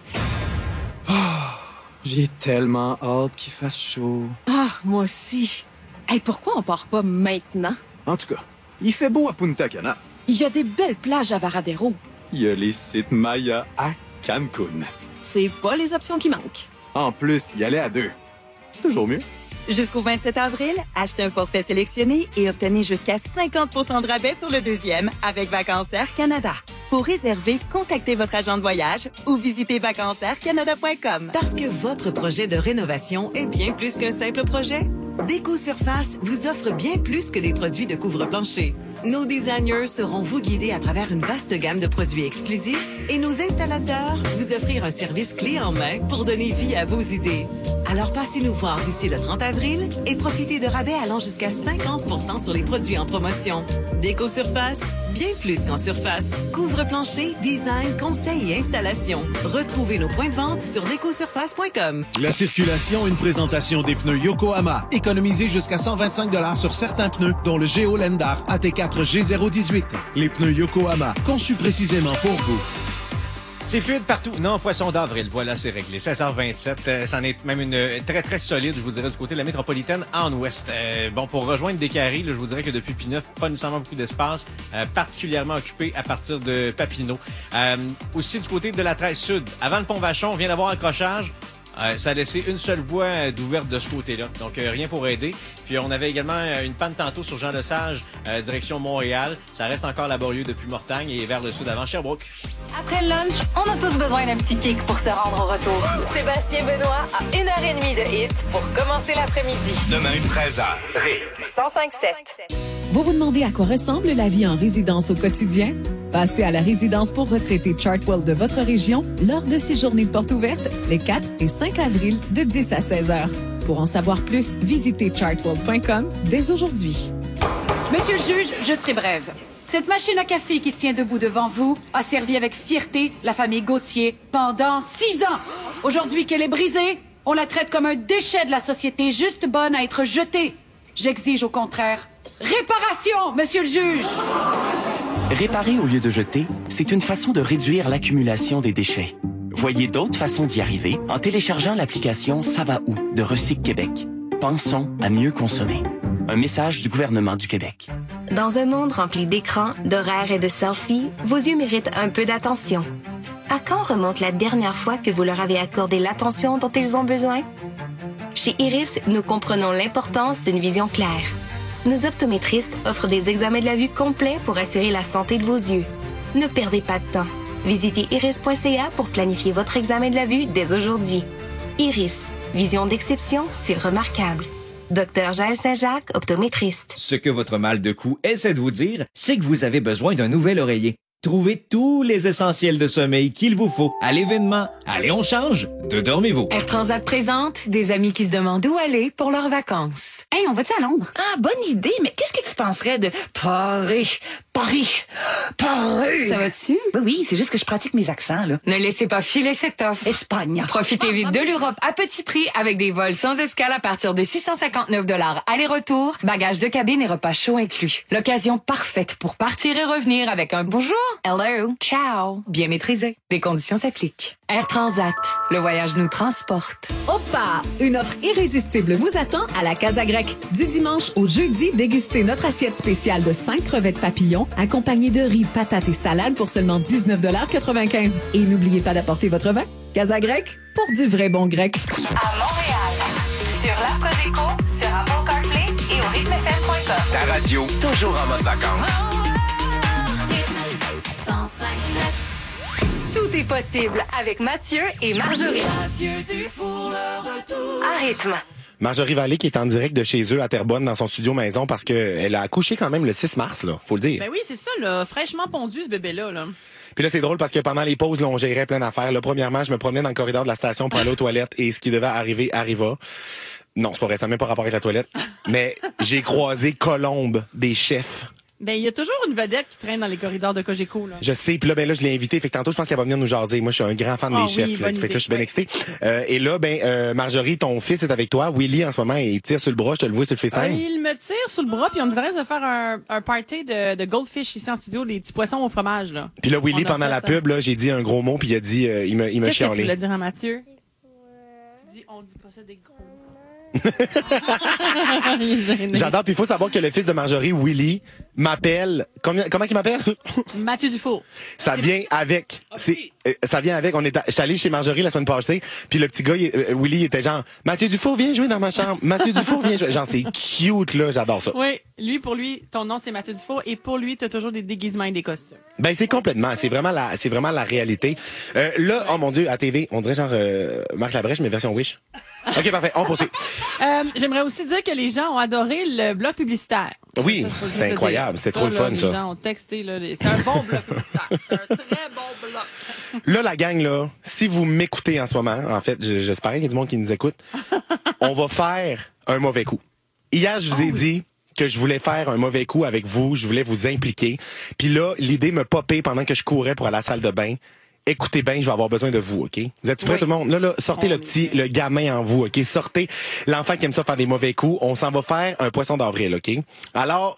J'ai tellement hâte qu'il fasse chaud. Ah, moi aussi. Hey, pourquoi on part pas maintenant? En tout cas, il fait beau à Punta Cana. Il y a des belles plages à Varadero. Il y a les sites Maya à Cancun. C'est pas les options qui manquent. En plus, y aller à deux. C'est toujours mieux. Jusqu'au 27 avril, achetez un forfait sélectionné et obtenez jusqu'à 50 % de rabais sur le deuxième avec Vacances Air Canada. Pour réserver, contactez votre agent de voyage ou visitez vacancesaircanada.com. Parce que votre projet de rénovation est bien plus qu'un simple projet, Déco-Surface vous offre bien plus que des produits de couvre-plancher. Nos designers sauront vous guider à travers une vaste gamme de produits exclusifs et nos installateurs vous offrir un service clé en main pour donner vie à vos idées. Alors passez nous voir d'ici le 30 avril et profitez de rabais allant jusqu'à 50 % sur les produits en promotion. Déco-Surface, bien plus qu'en surface. Couvre-plancher, design, conseil et installation. Retrouvez nos points de vente sur décosurface.com. La circulation, une présentation des pneus Yokohama. Économisez jusqu'à 125 $ sur certains pneus, dont le Géo Lendar AT4 G018. Les pneus Yokohama, conçus précisément pour vous. C'est fluide partout. Non, poisson d'avril. Voilà, c'est réglé. 16h27. C'en est même une très, très solide, je vous dirais, du côté de la métropolitaine en ouest. Bon, pour rejoindre Descaries, là, je vous dirais que depuis P9, pas nécessairement beaucoup d'espace, particulièrement occupé à partir de Papineau. Aussi du côté de la 13 Sud. Avant le pont Vachon, on vient d'avoir un accrochage. Ça a laissé une seule voie d'ouverte de ce côté-là. Donc, rien pour aider. Puis, on avait également une panne tantôt sur Jean-Lesage, direction Montréal. Ça reste encore laborieux depuis Mortagne et vers le sud avant Sherbrooke. Après le lunch, on a tous besoin d'un petit kick pour se rendre au retour. Sébastien Benoît a 1h30 de hit pour commencer l'après-midi. Demain, 13h. 105.7. Vous vous demandez à quoi ressemble la vie en résidence au quotidien? Passez à la résidence pour retraités Chartwell de votre région lors de ces journées de portes ouvertes les 4 et 5 avril de 10 à 16 heures. Pour en savoir plus, visitez chartwell.com dès aujourd'hui. Monsieur le juge, je serai brève. Cette machine à café qui se tient debout devant vous a servi avec fierté la famille Gauthier pendant 6 ans. Aujourd'hui qu'elle est brisée, on la traite comme un déchet de la société juste bonne à être jetée. J'exige au contraire réparation, monsieur le juge! Réparer au lieu de jeter, c'est une façon de réduire l'accumulation des déchets. Voyez d'autres façons d'y arriver en téléchargeant l'application Ça va où de Recycle Québec. Pensons à mieux consommer. Un message du gouvernement du Québec. Dans un monde rempli d'écrans, d'horaires et de selfies, vos yeux méritent un peu d'attention. À quand remonte la dernière fois que vous leur avez accordé l'attention dont ils ont besoin? Chez Iris, nous comprenons l'importance d'une vision claire. Nos optométristes offrent des examens de la vue complets pour assurer la santé de vos yeux. Ne perdez pas de temps. Visitez iris.ca pour planifier votre examen de la vue dès aujourd'hui. Iris, vision d'exception, style remarquable. Dr Jaël Saint-Jacques, optométriste. Ce que votre mal de cou essaie de vous dire, c'est que vous avez besoin d'un nouvel oreiller. Trouvez tous les essentiels de sommeil qu'il vous faut à l'événement. Allez, on change de Dormez-vous. Air Transat présente des amis qui se demandent où aller pour leurs vacances. Hey, on va-tu à Londres? Ah, bonne idée, mais qu'est-ce que tu penserais de Paris? Paris! Paris! Ça va-tu? Oui, c'est juste que je pratique mes accents, là. Ne laissez pas filer cette offre. Espagne. Profitez vite de l'Europe à petit prix avec des vols sans escale à partir de 659 $ aller-retour, bagages de cabine et repas chauds inclus. L'occasion parfaite pour partir et revenir avec un bonjour, hello, ciao, bien maîtrisé. Des conditions s'appliquent. Air Transat, le voyage nous transporte. Opa! Une offre irrésistible vous attend à la Casa Grecque. Du dimanche au jeudi, dégustez notre assiette spéciale de 5 crevettes papillons accompagnées de riz, patates et salades pour seulement 19,95 $. Et n'oubliez pas d'apporter votre vin. Casa Grecque, pour du vrai bon grec. À Montréal, sur l'app Cogeco, sur Apple CarPlay et au rythmefm.com. Ta radio, toujours en mode vacances. 105.7. Tout est possible avec Mathieu et Marjorie. Mathieu Dufour, le retour. À rythme. Marjorie Vallée qui est en direct de chez eux à Terrebonne dans son studio maison parce qu'elle a accouché quand même le 6 mars, là, faut le dire. Ben oui, c'est ça, là. Fraîchement pondu, ce bébé-là, là. Puis là, c'est drôle parce que pendant les pauses, là, on gérait plein d'affaires. Là, premièrement, je me promenais dans le corridor de la station pour aller aux toilettes et ce qui devait arriver arriva. Non, c'est pas vrai, ça n'a même pas rapport avec la toilette. Mais j'ai croisé Colombe des chefs. Ben, il y a toujours une vedette qui traîne dans les corridors de Cogeco, là. Je sais, puis là, je l'ai invité. Fait que tantôt, je pense qu'elle va venir nous jaser. Moi, je suis un grand fan des chefs. Là, fait que là, je suis bien excité. Et là, Marjorie, ton fils est avec toi. Willy, en ce moment, il tire sur le bras. Je te le vois sur le FaceTime. Il me tire sur le bras, puis on devrait se faire un party de goldfish ici en studio, les petits poissons au fromage, là. Puis là, Willy, pendant la pub, là, j'ai dit un gros mot, puis il a dit, il me Qu'est-ce que chialé. tu voulais dire à Mathieu? Tu dis, on dit pas ça des gros. J'adore, puis il faut savoir que le fils de Marjorie, Willy, m'appelle. Comment il m'appelle? Mathieu Dufour. Ça vient avec. Ça vient avec. J'étais allé chez Marjorie la semaine passée, puis le petit gars, Willy, il était genre, Mathieu Dufour, viens jouer dans ma chambre. Mathieu Dufour, viens jouer. Genre, c'est cute, là. J'adore ça. Oui, pour lui, ton nom, c'est Mathieu Dufour, et pour lui, t'as toujours des déguisements et des costumes. Ben, c'est complètement. C'est vraiment la réalité. Là, oh mon Dieu, à TV, on dirait genre, Marc Labrèche, mais version Wish. OK, parfait. On poursuit. J'aimerais aussi dire que les gens ont adoré le bloc publicitaire. Oui, c'était incroyable. C'était trop le fun, ça. Les gens ont texté, là. C'était un bon bloc publicitaire. Un très bon bloc. Là, la gang, là, si vous m'écoutez en ce moment, en fait, j'espère qu'il y a du monde qui nous écoute, on va faire un mauvais coup. Hier, je vous ai dit que je voulais faire un mauvais coup avec vous, je voulais vous impliquer. Puis là, l'idée me popait pendant que je courais pour aller à la salle de bain. Écoutez bien, je vais avoir besoin de vous, OK? Vous êtes prêts, tout le monde? Là, sortez le gamin en vous, OK? Sortez l'enfant qui aime ça faire des mauvais coups. On s'en va faire un poisson d'avril, OK? Alors,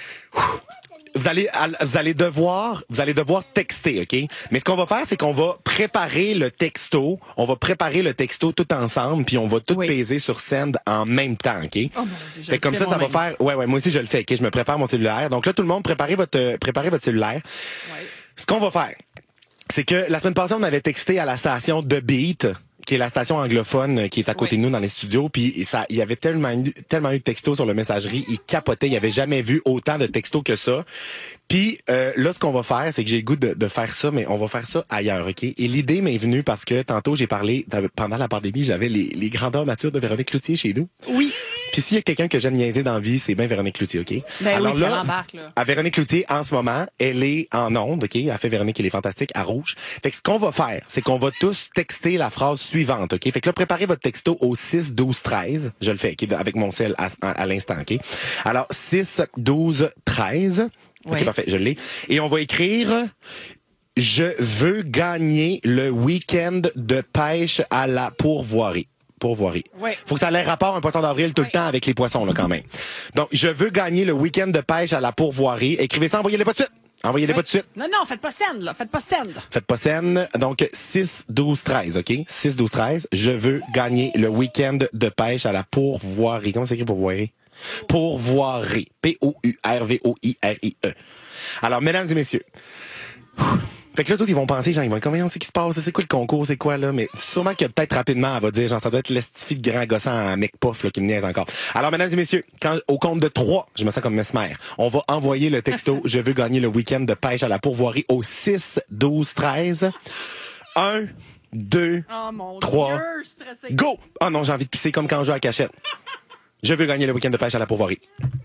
vous allez devoir texter, OK? Mais ce qu'on va faire, c'est qu'on va préparer le texto. On va préparer le texto tout ensemble, puis on va tout peser sur send en même temps, OK? Oh mon Dieu, fait comme ça va faire... Ouais, moi aussi, je le fais, OK? Je me prépare mon cellulaire. Donc là, tout le monde, préparez votre cellulaire. Ouais. Ce qu'on va faire, c'est que la semaine passée, on avait texté à la station The Beat, qui est la station anglophone qui est à côté de nous dans les studios, puis il y avait tellement eu de textos sur le messagerie, il capotait, il avait jamais vu autant de textos que ça. Puis là, ce qu'on va faire, c'est que j'ai le goût de faire ça, mais on va faire ça ailleurs, OK? Et l'idée m'est venue parce que tantôt, j'ai parlé, pendant la pandémie, j'avais les grandeurs nature de Véronique Cloutier chez nous. Oui. Puis s'il y a quelqu'un que j'aime niaiser dans la vie, c'est bien Véronique Cloutier, OK? Ben alors oui, là, à Véronique Cloutier, en ce moment, elle est en onde, OK? Elle fait Véronique, elle est fantastique, à Rouge. Fait que ce qu'on va faire, c'est qu'on va tous texter la phrase suivante, OK? Fait que là, préparez votre texto au 6 12 13. Je le fais, OK? Avec mon cell à l'instant, OK? Alors, 6 12 13. OK, parfait, je l'ai. Et on va écrire « Je veux gagner le week-end de pêche à la pourvoirie ». Pourvoirie. Oui. Faut que ça ait l'air rapport un poisson d'avril tout le temps avec les poissons, là, quand même. Donc, je veux gagner le week-end de pêche à la pourvoirie. Écrivez ça, envoyez-les pas de suite. Envoyez-les pas de suite. Non, faites pas scène, là. Faites pas scène. Faites pas scène. Donc, 6 12 13, OK? 6 12 13. Je veux gagner le week-end de pêche à la pourvoirie. Comment c'est écrit pourvoirie? Pourvoirie. P-O-U-R-V-O-I-R-I-E. Alors, mesdames et messieurs. Fait que là, tous, ils vont penser, genre, ils vont dire, comment on sait qui se passe? C'est quoi le concours? C'est quoi, là? Mais sûrement que peut-être rapidement, elle va dire, genre, ça doit être l'estifie de grand gossant à mec puff, là, qui me niaise encore. Alors, mesdames et messieurs, au compte de 3, je me sens comme Mesmer, on va envoyer le texto, je veux gagner le week-end de pêche à la pourvoirie au 6 12 13. 1, 2, 3, go! Oh non, j'ai envie de pisser comme quand on joue à la cachette. Je veux gagner le week-end de pêche à la pourvoirie.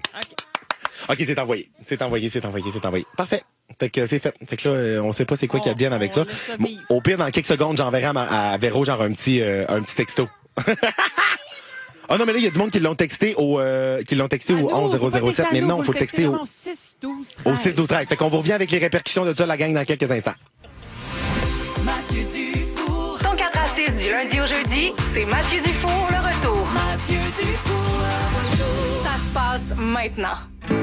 OK, c'est envoyé. Parfait. Fait que c'est fait. Fait que là, on sait pas c'est quoi qui advienne avec ça. Au pire, dans quelques secondes, j'enverrai à Véro genre un petit texto. Ah non, mais là, il y a du monde qui l'ont texté au 11007. Mais non, il faut le texter au 6 12 13. Fait qu'on vous revient avec les répercussions de ça, la gang, dans quelques instants. Mathieu Dufour. Ton 4 à 6 du lundi au jeudi, c'est Mathieu Dufour, le retour. Mathieu Dufour, le retour. Ça se passe maintenant.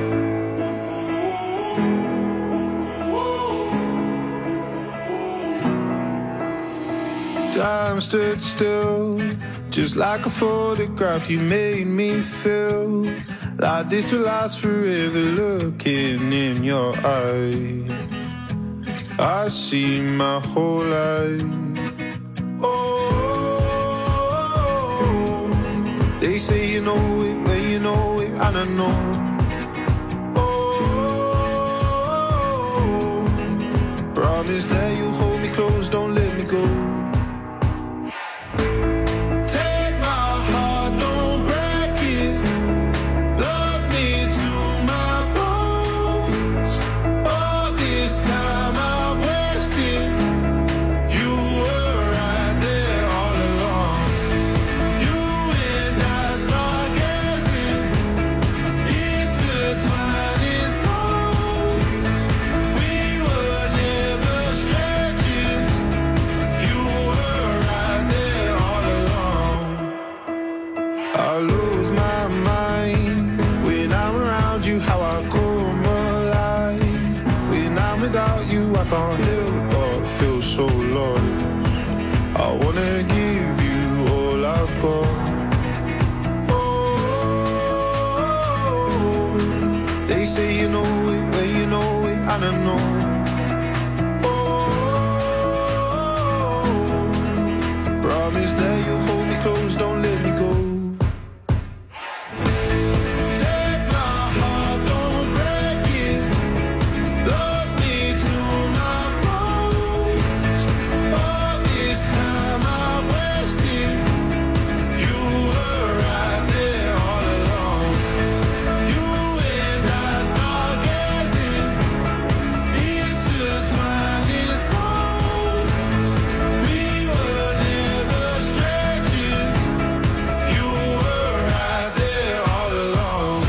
Time stood still, just like a photograph. You made me feel like this will last forever. Looking in your eyes, I see my whole life. Oh, they say you know it, when you know it, and I know. Oh, promise that you hold me close, don't let me go. wanna give you all I've got. Oh, they say you know it, when you know it, I don't know. Promise that you'll hold me close, don't let me go. Take my heart, don't break it. Love me to my bones. All this time I wasted. You were right there all along. You and I stargazing, intertwined in songs. We were never strangers. You were right there all along.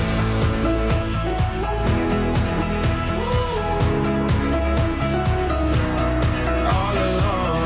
All along.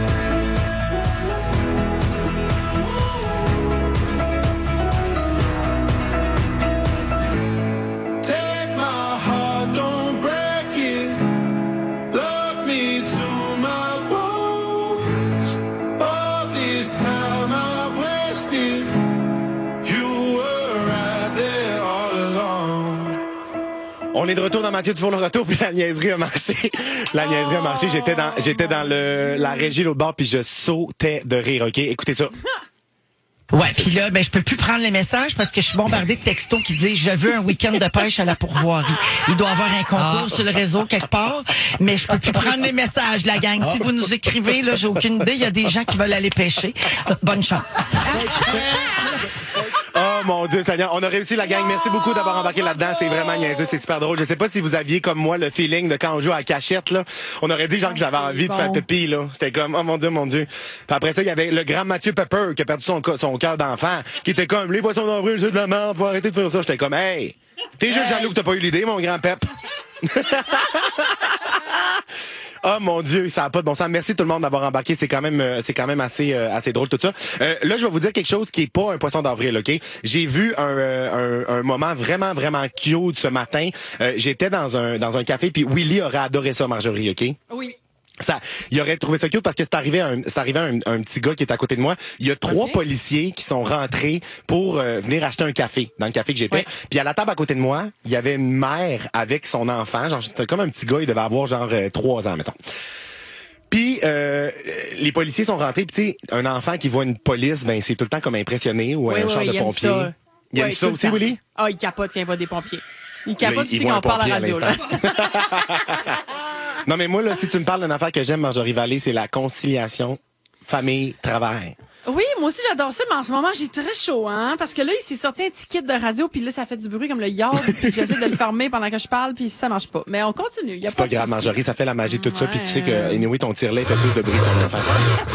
Take my heart, don't break it. Love me to my bones. All this time I've wasted. You were right there all along. On est de retour dans Mathieu Dufour le retour, puis la niaiserie a marché. La niaiserie a marché. J'étais dans la régie l'autre bord, puis je sautais de rire, OK? Écoutez ça. Ouais, puis là, ben je peux plus prendre les messages parce que je suis bombardée de textos qui disent je veux un week-end de pêche à la pourvoirie. Il doit y avoir un concours sur le réseau quelque part, mais je peux plus prendre les messages, la gang. Si vous nous écrivez, là, j'ai aucune idée, il y a des gens qui veulent aller pêcher. Bonne chance. Oh mon Dieu, Seigneur, on a réussi la gang. Merci beaucoup d'avoir embarqué là-dedans. C'est vraiment niaiseux, c'est super drôle. Je sais pas si vous aviez comme moi le feeling de quand on joue à la cachette là. On aurait dit genre que j'avais envie de faire pipi là. C'était comme oh mon Dieu, mon Dieu. Puis après ça, il y avait le grand Mathieu Pepper qui a perdu son cœur d'enfant, qui était comme les poissons d'avril, c'est de la merde, faut arrêter de faire ça. J'étais comme hey, t'es juste jaloux que t'as pas eu l'idée, mon grand Pep. Oh mon Dieu, ça a pas de bon sens. Merci tout le monde d'avoir embarqué. C'est quand même assez drôle tout ça. Là, je vais vous dire quelque chose qui est pas un poisson d'avril, OK? J'ai vu un moment vraiment, vraiment cute ce matin. J'étais dans un café, puis Willy aurait adoré ça, Marjorie, OK? Oui. Il aurait trouvé ça cute parce que c'est arrivé à un petit gars qui est à côté de moi. Il y a 3 policiers qui sont rentrés pour venir acheter un café dans le café que j'étais. Puis à la table à côté de moi, il y avait une mère avec son enfant. Genre, c'était comme un petit gars, il devait avoir genre 3 ans, mettons. Puis les policiers sont rentrés. Puis tu sais, un enfant qui voit une police, ben c'est tout le temps comme impressionné ou un char de pompier. Il aime ça aussi, Willy? Ah, il capote quand il voit des pompiers. Il capote aussi voit quand un on parle à la pompier radio, à là. Non, mais moi, là, si tu me parles d'une affaire que j'aime, Marjorie Vallée, c'est la conciliation famille-travail. Oui, moi aussi j'adore ça, mais en ce moment j'ai très chaud, hein, parce que là il s'est sorti un petit kit de radio, puis là ça fait du bruit comme le yard, puis j'essaie de le fermer pendant que je parle, puis ça marche pas. Mais on continue. C'est pas grave, Marjorie, ça fait la magie de tout ça, puis tu sais que anyway, ton tire-lait fait plus de bruit que ton enfant.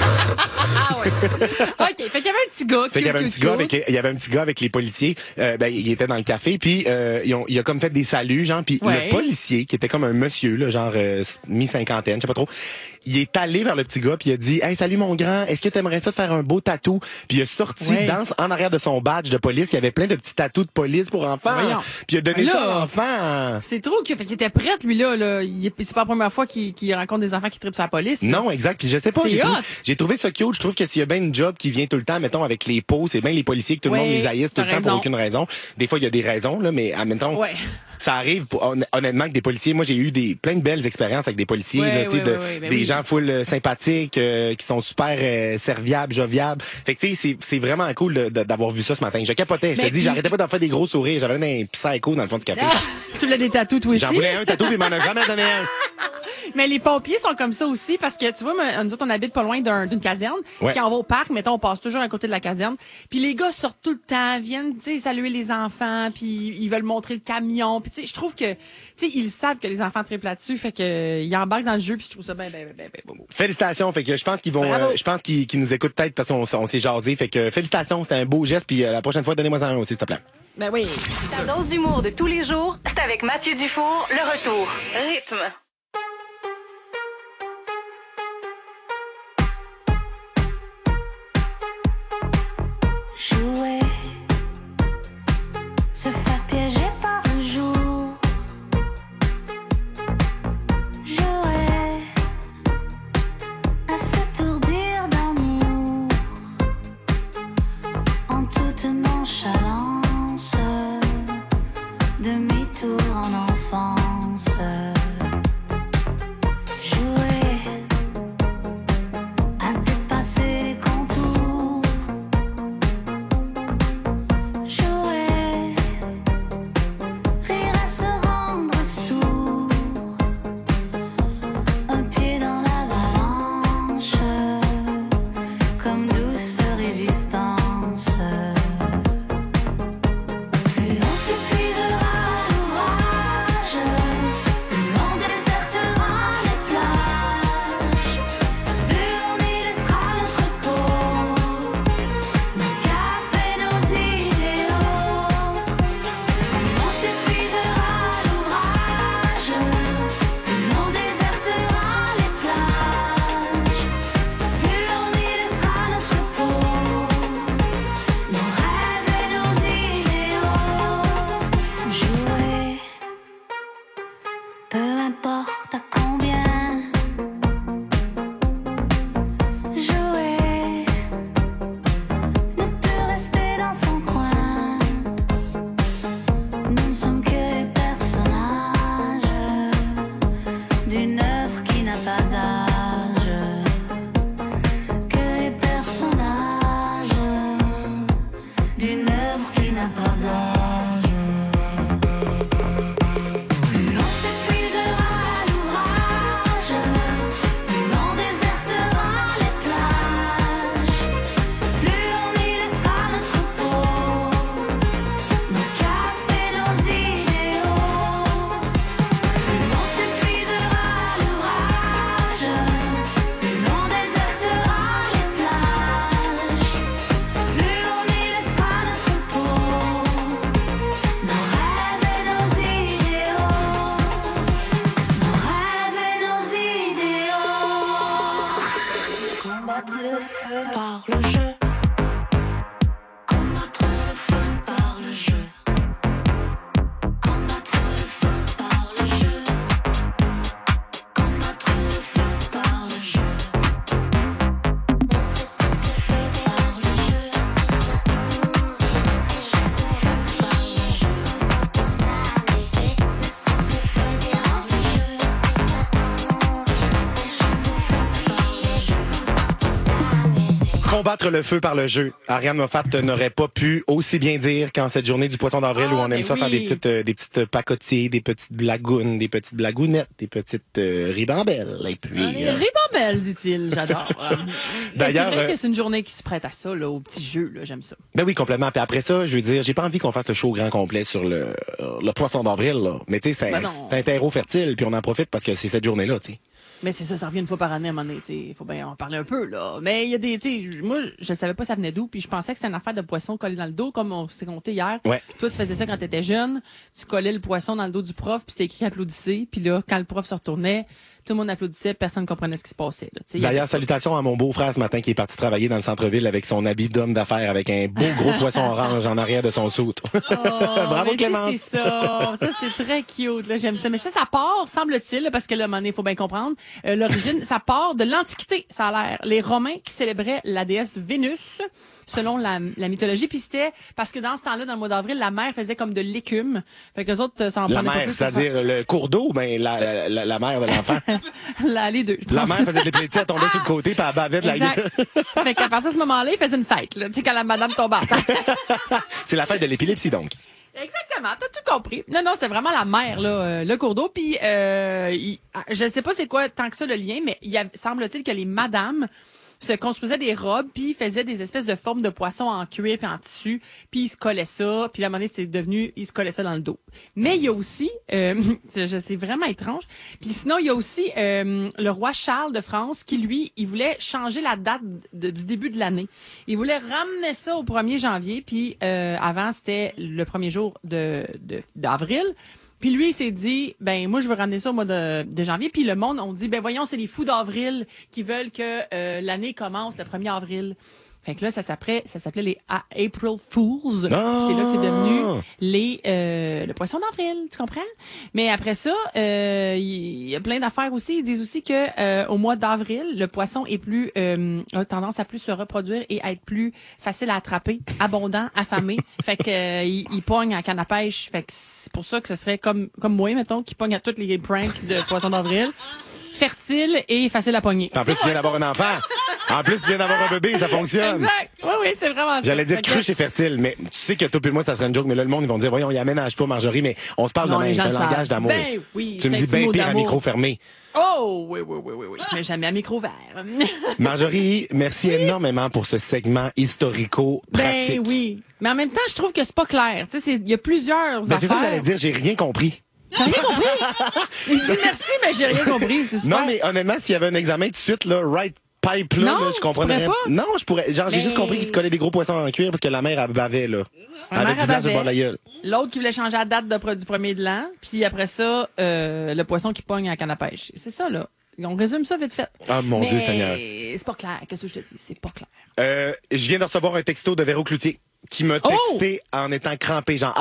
Ah ouais. OK, fait qu'il y avait un petit gars. Il y avait un petit gars avec les policiers. Ben il était dans le café, puis il a comme fait des saluts, genre, puis le policier qui était comme un monsieur là, genre mi-cinquantaine, je sais pas trop. Il est allé vers le petit gars puis il a dit hey, salut mon grand, est-ce que t'aimerais ça te faire un beau tatou? Puis il a sorti en arrière de son badge de police, il y avait plein de petits tatous de police pour enfants. Puis il a donné ça à l'enfant. C'est trop que fait qu'il était prêt lui là. C'est pas la première fois qu'il rencontre des enfants qui trippent sur la police. Non, exact. Puis je sais pas, j'ai trouvé ça cute. Je trouve que s'il y a bien une job qui vient tout le temps, mettons avec les pots, c'est bien les policiers que tout le monde les haïsse tout le temps pour aucune raison. Des fois il y a des raisons là, mais admettons ça arrive honnêtement que des policiers. Moi j'ai eu plein de belles expériences avec des policiers là, des gens full sympathiques qui sont super serviables, joviables. Fait que tu sais c'est vraiment cool d'avoir vu ça ce matin. Je capotais, je te dis, j'arrêtais pas d'en faire des gros sourires, j'avais un psycho dans le fond du café. Tu voulais des tatous toi aussi? J'en voulais un tatou mais il m'en a jamais donné un. Mais les pompiers sont comme ça aussi parce que tu vois, nous autres on habite pas loin d'une caserne. Quand on va au parc, mettons, on passe toujours à côté de la caserne. Puis les gars sortent tout le temps, viennent, tu sais, saluer les enfants, puis ils veulent montrer le camion. Puis tu sais, je trouve que, tu sais, ils savent que les enfants trippent là-dessus, fait que ils embarquent dans le jeu, puis je trouve ça bien beau. Félicitations, fait que je pense qu'ils vont, je pense qu'ils nous écoutent peut-être parce qu'on s'est jasé. Fait que félicitations, c'était un beau geste, puis la prochaine fois donnez-moi un aussi, s'il te plaît. Ben oui. Ta dose d'humour de tous les jours, c'est avec Mathieu Dufour, le retour. Rythme. Jouer, se faire piéger par le jour. Jouer, à s'étourdir d'amour. comme douce résistance. Plus on s'épuisera à l'ouvrage, plus on désertera les plages, plus on y laissera notre peau, nos caps et nos idéaux. Plus on s'épuisera à l'ouvrage, plus on désertera les plages, plus on y laissera notre peau, nos rêves et nos idéaux. Jouer, peu importe à combien. Jouer, ne plus rester dans son coin. Nous ne sommes que les personnages d'une œuvre qui n'a pas d'âge. Que les personnages d'une œuvre qui n'a pas d'âge. Plus on s'épuisera à l'ouvrage, plus on désertera les plages, plus on y laissera notre peau, nos caps et nos idéaux. Plus on s'épuisera à l'ouvrage, plus on désertera les plages, plus on y laissera notre peau, nos rêves et nos idéaux, nos rêves et nos idéaux. Combattre le feu par le jeu, combattre le feu par le jeu, combattre le feu par le jeu, combattre le feu par le jeu. Combattre le feu par le jeu. Ariane Moffat n'aurait pas pu aussi bien dire qu'en cette journée du poisson d'avril où on aime ça faire des petites pacotiers, des petites blagounes, des petites blagounettes, des petites ribambelles. Et puis, Ribambelle, dit-il, j'adore. D'ailleurs, c'est vrai que c'est une journée qui se prête à ça, là, au petit jeu, là, j'aime ça. Ben oui, complètement. Puis après ça, je veux dire, j'ai pas envie qu'on fasse le show au grand complet sur le poisson d'avril, là. Mais tu sais, c'est Ben non. c'est un terreau fertile, puis on en profite parce que c'est cette journée-là, tu sais. Mais c'est ça revient une fois par année à un moment donné, il faut bien en parler un peu, là. Mais il y a des, tu sais, moi, je savais pas ça venait d'où, puis je pensais que c'était une affaire de poisson collé dans le dos, comme on s'est compté hier. Ouais. Toi, tu faisais ça quand t'étais jeune, tu collais le poisson dans le dos du prof, puis c'était écrit applaudissez, puis là, quand le prof se retournait, tout le monde applaudissait, personne ne comprenait ce qui se passait, là. Tu sais, il y avait D'ailleurs, ça. salutations à mon beau-frère ce matin qui est parti travailler dans le centre-ville avec son habit d'homme d'affaires avec un beau gros poisson orange en arrière de son soute. Bravo Mais Clémence. C'est ça. Ça, c'est très cute, là. J'aime ça. Mais ça part, semble-t-il, là, parce que là, à un moment donné, il faut bien comprendre, l'origine, ça part de l'Antiquité, ça a l'air. Les Romains qui célébraient la déesse Vénus, selon la mythologie. Puis c'était parce que dans ce temps-là, dans le mois d'avril, la mer faisait comme de l'écume. Fait que les autres, ça en La prenait pas mère, plus. c'est-à-dire le cours d'eau, ben la mère de l'enfant. Les deux. je La pense. mère faisait des pétils, elle tombait sur le côté, puis elle bavait de la Exact. gueule. Fait qu'à partir de ce moment-là, il faisait une fête, là. Tu sais, quand la madame tombait à terre. C'est la fête de l'épilepsie, donc. Exactement, t'as tout compris. Non, c'est vraiment la mer, là, le cours d'eau. Puis, je sais pas c'est quoi tant que ça le lien, mais semble-t-il que les madames se construisaient des robes, puis faisaient des espèces de formes de poissons en cuir puis en tissu, puis ils se collaient ça, puis à un moment donné, c'est devenu, ils se collaient ça dans le dos. Mais il y a aussi, c'est vraiment étrange, puis sinon, il y a aussi le roi Charles de France qui, lui, il voulait changer la date du début de l'année. Il voulait ramener ça au 1er janvier, puis avant, c'était le premier jour d'avril. Puis lui, il s'est dit, ben moi, je veux ramener ça au mois de janvier. Puis le monde, on dit, ben voyons, c'est les fous d'avril qui veulent que l'année commence le 1er avril. Fait que là, ça s'appelait les April Fools. Puis c'est là que c'est devenu le poisson d'avril, tu comprends? Mais après ça, il y a plein d'affaires aussi. Ils disent aussi que au mois d'avril, le poisson est plus a tendance à plus se reproduire et à être plus facile à attraper, abondant, affamé. Fait que il pogne à canne à pêche. Fait que c'est pour ça que ce serait comme moi, mettons, qui pogne à toutes les pranks de poisson d'avril. fertile et facile à pogner. En plus, tu viens d'avoir un enfant. En plus, tu viens d'avoir un bébé, ça fonctionne. Exact. Oui, c'est vraiment ça. J'allais dire cruche et fertile, mais tu sais que toi et moi, ça serait une joke, mais là, le monde, ils vont dire, voyons, il aménage pas Marjorie, mais on se parle Non, de même, les c'est gens un le langage savent. d'amour. Ben oui, Tu me c'est dis un petit bien mot pire à d'amour. micro fermé. Oh, oui. Mais jamais à micro vert. Marjorie, merci énormément pour ce segment historico-pratique. Ben oui. Mais en même temps, je trouve que c'est pas clair. Tu sais, il y a plusieurs Ben, c'est ça que affaires. j'allais dire, j'ai rien compris. T'as rien compris? Il dit merci, mais j'ai rien compris. C'est super. Non, mais honnêtement, s'il y avait un examen tout de suite, là, right pipe, là, Non, là, je comprendrais. tu pourrais pas? Non, je pourrais. Genre, j'ai Mais- juste compris qu'il se collait des gros poissons en cuir parce que la mère, elle bavait, là. Elle Ma avait mère, du blanc sur le elle bord de la gueule. L'autre qui voulait changer la date du premier de l'an. Puis après ça, le poisson qui pogne à la canne à pêche. C'est ça, là. On résume ça vite fait. Ah, mon Dieu Seigneur. C'est pas clair. Qu'est-ce que je te dis? C'est pas clair. Je viens de recevoir un texto de Véro Cloutier qui m'a texté en étant crampé, genre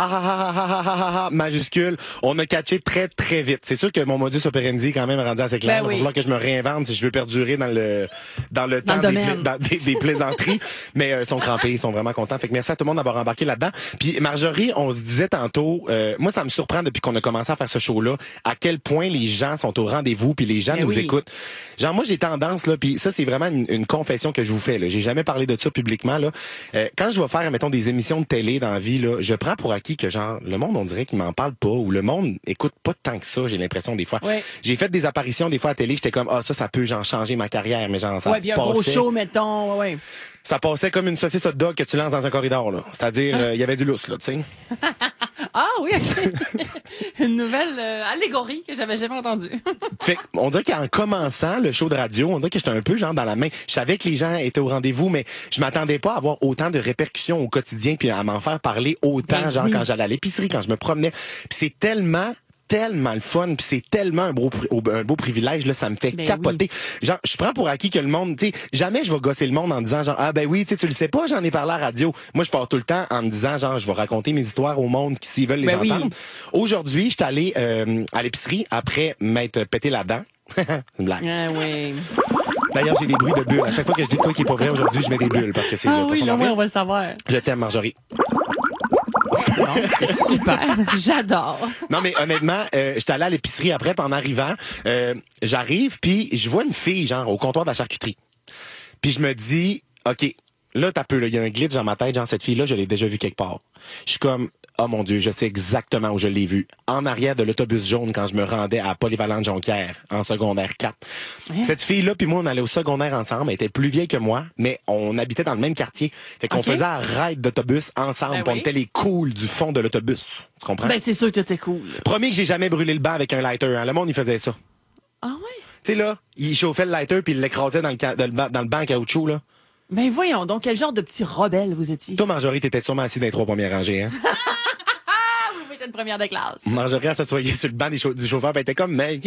majuscule. On a catché très très vite. C'est sûr que mon modus operandi quand même est rendu assez clair. Ben oui. Il va falloir que je me réinvente si je veux perdurer dans le temps le domaine. des plaisanteries. Mais ils sont crampés, ils sont vraiment contents. Fait que merci à tout le monde d'avoir embarqué là-dedans. Puis Marjorie, on se disait tantôt, moi ça me surprend depuis qu'on a commencé à faire ce show-là, à quel point les gens sont au rendez-vous puis les gens Ben nous oui. écoutent. Genre moi j'ai tendance là, puis ça c'est vraiment une confession que je vous fais là. J'ai jamais parlé de ça publiquement là. Quand je vais faire mettons des émissions de télé dans la vie là, je prends pour acquis que genre le monde on dirait qu'il m'en parle pas ou le monde écoute pas tant que ça, j'ai l'impression des fois. Ouais. J'ai fait des apparitions des fois à télé, j'étais comme ça peut genre changer ma carrière mais genre ça Ouais, puis un gros passait. show, mettons. Ouais. Ça passait comme une saucisse hot dog que tu lances dans un corridor là. C'est-à-dire il y avait du lousse là, tu sais. Ah oui, OK. Une nouvelle allégorie que j'avais jamais entendue. Fait on dirait qu'en commençant le show de radio, on dirait que j'étais un peu genre dans la main. Je savais que les gens étaient au rendez-vous, mais je m'attendais pas à avoir autant de répercussions au quotidien puis à m'en faire parler autant, Ben genre oui. quand j'allais à l'épicerie, quand je me promenais. Puis c'est tellement le fun, puis c'est tellement un beau privilège là, ça me fait Ben capoter. Genre je prends pour acquis que le monde, tu sais, jamais je vais gosser le monde en disant genre ben oui, tu sais tu le sais pas, j'en ai parlé à la radio. Moi je pars tout le temps en me disant genre je vais raconter mes histoires au monde qui s'ils veulent les Ben oui. entendre. Aujourd'hui, j'étais allé à l'épicerie après m'être pété la dent. C'est une blague. Ah oui. D'ailleurs, j'ai des bruits de bulles. À chaque fois que je dis de quoi qui est pas vrai aujourd'hui, je mets des bulles parce que c'est Ah le oui, poisson là, d'avril. on va le savoir. Je t'aime, Marjorie. Super. J'adore. Non, mais honnêtement, j'étais allé à l'épicerie après, puis en arrivant, j'arrive, puis je vois une fille, genre, au comptoir de la charcuterie. Puis je me dis, OK, là, t'as peu, là, il y a un glitch dans ma tête, genre, cette fille-là, je l'ai déjà vue quelque part. Je suis comme, oh mon Dieu, je sais exactement où je l'ai vue. En arrière de l'autobus jaune quand je me rendais à Polyvalente Jonquière, en secondaire 4. Cette fille-là, puis moi, on allait au secondaire ensemble. Elle était plus vieille que moi, mais on habitait dans le même quartier. Fait qu'on OK. faisait un ride d'autobus ensemble. Ben puis on oui. était les cools du fond de l'autobus. Tu comprends? Ben, c'est sûr que t'es cool. Promis que j'ai jamais brûlé le banc avec un lighter. Hein. Le monde, il faisait ça. Ah ouais? Tu sais, là, il chauffait le lighter puis il l'écrasait dans le banc en caoutchouc, là. Ben voyons donc, quel genre de petit rebelle vous étiez? Toi, Marjorie, t'étais sûrement assis dans les 3 premières rangées, hein? Ah oui, moi j'ai une première de classe. Marjorie, elle s'assoyait sur le banc du chauffeur, puis elle était comme, Ah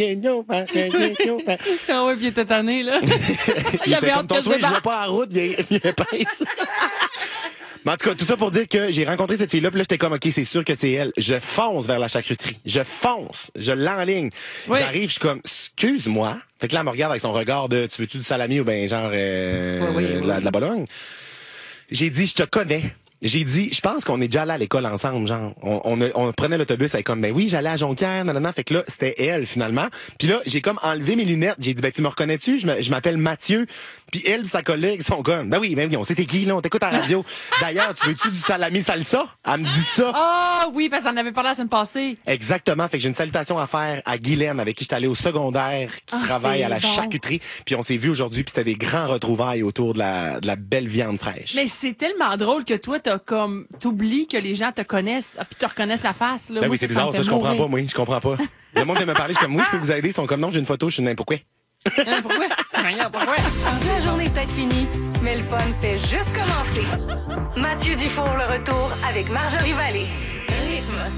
oui, puis il était tanné, là. il était hâte comme ton que je truc, je vois débarque. pas la route, bien épaisse. Mais en tout cas, tout ça pour dire que j'ai rencontré cette fille-là, puis là, j'étais comme, OK, c'est sûr que c'est elle. Je fonce vers la charcuterie. Je fonce. Je l'enligne. Oui. J'arrive, je suis comme, excuse-moi. Fait que là, elle me regarde avec son regard de, tu veux-tu du salami ou ben genre de la Bologne? J'ai dit, je te connais. J'ai dit, je pense qu'on est déjà allé à l'école ensemble, genre. On prenait l'autobus, elle est comme, ben oui, j'allais à Jonquière, nanana. Fait que là, c'était elle, finalement. Puis là, j'ai comme enlevé mes lunettes. J'ai dit, ben tu me reconnais-tu? Je m'appelle Mathieu. Puis elle et sa collègue sont comme, ben oui, on sait t'es qui, là, on t'écoute à la radio. D'ailleurs, tu veux-tu du salami salsa? Elle me dit ça. Ah oui, parce qu'on en avait parlé la semaine passée. Exactement. Fait que j'ai une salutation à faire à Guylaine, avec qui j'étais allé au secondaire, qui travaille c'est à la bon. charcuterie. Puis on s'est vu aujourd'hui, puis c'était des grands retrouvailles autour de la belle viande fraîche. Mais c'est tellement drôle que toi, t'oublies que les gens te connaissent, puis te reconnaissent la face, là. Ben Moi, oui, c'est me bizarre, fait ça, je comprends mourir. pas, moi, je comprends pas. Le monde vient me parler, je suis comme, oui, je peux vous aider. Ils sont comme, non, j'ai une photo, je suis n'importe quoi. Pourquoi? Pourquoi? La journée est peut-être finie, mais le fun fait juste commencer. Mathieu Dufour, le retour avec Marjorie Vallée. Rythme.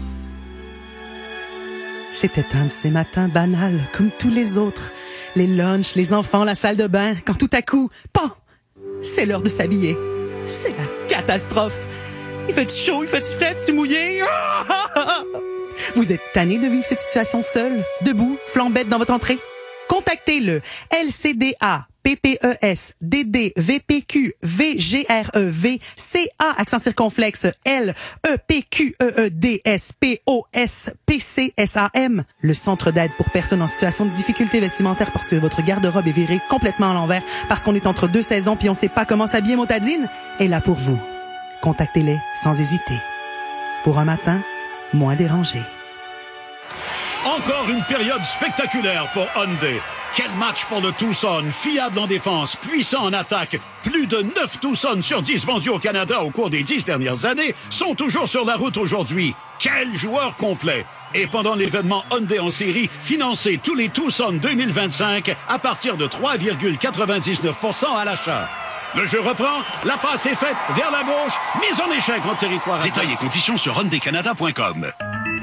C'était un de ces matins banals, comme tous les autres. Les lunchs, les enfants, la salle de bain, quand tout à coup, pan! C'est l'heure de s'habiller. C'est la catastrophe. Il fait chaud, il fait frais, tu mouillé. Vous êtes tanné de vivre cette situation seule, debout, flambette dans votre entrée? Contactez le LCDA PPES, DD, VPQ, VGREV, CA, accent circonflexe, L, EPQEEDS, POS, PCSAM. Le centre d'aide pour personnes en situation de difficulté vestimentaire parce que votre garde-robe est virée complètement à l'envers, parce qu'on est entre deux saisons puis on sait pas comment s'habiller, motadine, est là pour vous. Contactez-les sans hésiter. Pour un matin, moins dérangé. Encore une période spectaculaire pour Hyundai. Quel match pour le Tucson, fiable en défense, puissant en attaque. Plus de 9 Tucson sur 10 vendus au Canada au cours des 10 dernières années sont toujours sur la route aujourd'hui. Quel joueur complet! Et pendant l'événement Hyundai en série, financez tous les Tucson 2025 à partir de 3,99% à l'achat. Le jeu reprend, la passe est faite vers la gauche, mise en échec en territoire. Détails et conditions sur hyundaicanada.com.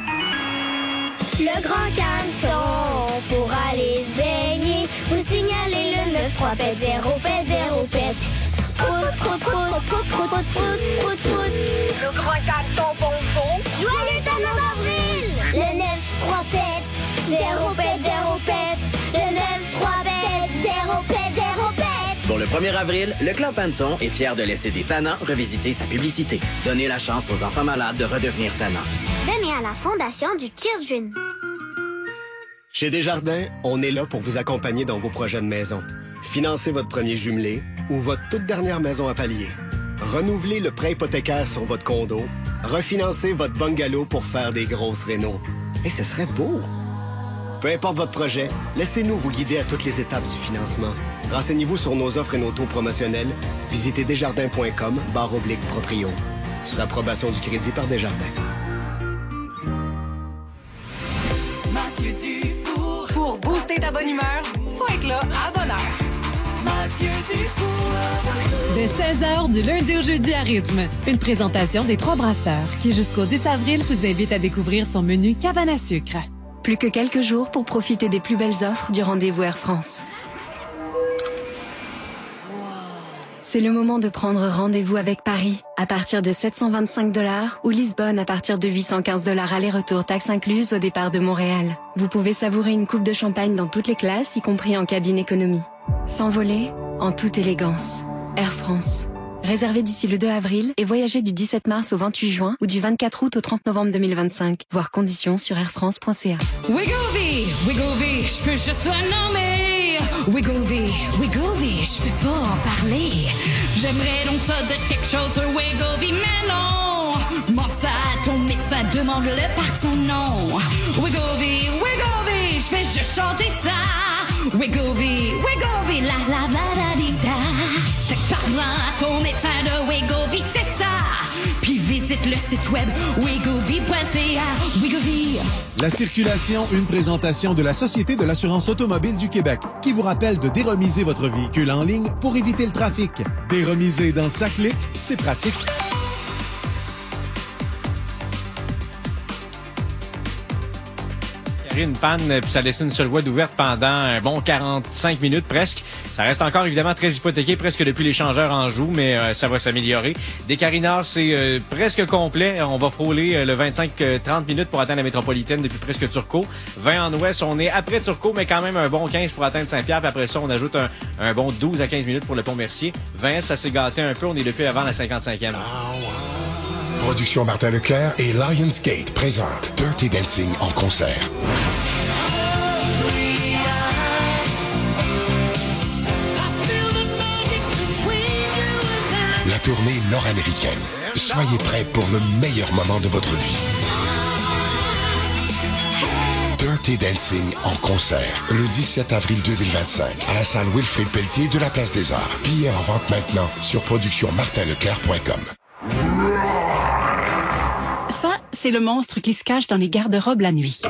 Le Grand Canton pour aller se baigner. Vous signalez le 9-3 pète 0 pète 0 pète. Prout, prout, prout, prout, prout, prout, prout, prout, prout. Le Grand Canton bonbon. Joyeux Tanin d'avril. Le 9-3 pète 0 pète 0 pète. Le 9-3 pète 0 pète 0 pète. Pour le 1er avril, le Clan Panton est fier de laisser des tannants revisiter sa publicité. Donnez la chance aux enfants malades de redevenir tannants. Donnez à la Fondation du Children. Chez Desjardins, on est là pour vous accompagner dans vos projets de maison. Financez votre premier jumelé ou votre toute dernière maison à palier. Renouvelez le prêt hypothécaire sur votre condo. Refinancez votre bungalow pour faire des grosses rénos. Et ce serait beau! Peu importe votre projet, laissez-nous vous guider à toutes les étapes du financement. Renseignez-vous sur nos offres et nos taux promotionnels. Visitez desjardins.com/proprio. Sur approbation du crédit par Desjardins. Mathieu Dufour. Pour booster ta bonne humeur, faut être là à bonne heure. Mathieu Dufour. De 16h du lundi au jeudi à rythme. Une présentation des Trois Brasseurs qui, jusqu'au 10 avril, vous invite à découvrir son menu cabane à sucre. Plus que quelques jours pour profiter des plus belles offres du rendez-vous Air France. C'est le moment de prendre rendez-vous avec Paris à partir de 725 $ ou Lisbonne à partir de 815 $ aller-retour taxes incluses au départ de Montréal. Vous pouvez savourer une coupe de champagne dans toutes les classes, y compris en cabine économie. S'envoler en toute élégance. Air France. Réservé d'ici le 2 avril et voyagez du 17 mars au 28 juin ou du 24 août au 30 novembre 2025. Voir conditions sur airfrance.ca. Wigovie, Wigovie, je peux juste la nommer. Wigovie, Wigovie, je peux pas en parler. J'aimerais donc ça dire quelque chose sur Wigovie, mais non. Mors ça à ton médecin, demande-le par son nom. Wigovie, Wigovie, je vais juste chanter ça. Wigovie, Wigovie, la la la la di da. Fait que parle-en à ton médecin de Wigovie, c'est ça. Puis visite le site web wigovie.ca. Wigovie. La circulation, une présentation de la Société de l'assurance automobile du Québec, qui vous rappelle de déremiser votre véhicule en ligne pour éviter le trafic. Déremiser dans sa clique, c'est pratique. Une panne, puis ça laisse une seule voie d'ouverte pendant un bon 45 minutes presque. Ça reste encore évidemment très hypothéqué presque depuis l'échangeur en joue, mais ça va s'améliorer. Des Carinards, c'est presque complet. On va frôler le 25-30 minutes pour atteindre la métropolitaine depuis presque Turcot. 20 en ouest, on est après Turcot, mais quand même un bon 15 pour atteindre Saint-Pierre. Puis après ça, on ajoute un bon 12 à 15 minutes pour le pont Mercier. 20, ça s'est gâté un peu. On est depuis avant la 55e. Production Martin Leclerc et Lionsgate présente Dirty Dancing en concert. La tournée nord-américaine. Soyez prêts pour le meilleur moment de votre vie. Dirty Dancing en concert, le 17 avril 2025, à la salle Wilfrid Pelletier de la Place des Arts. Billets en vente maintenant sur productionmartinleclerc.com. Ça, c'est le monstre qui se cache dans les garde-robes la nuit.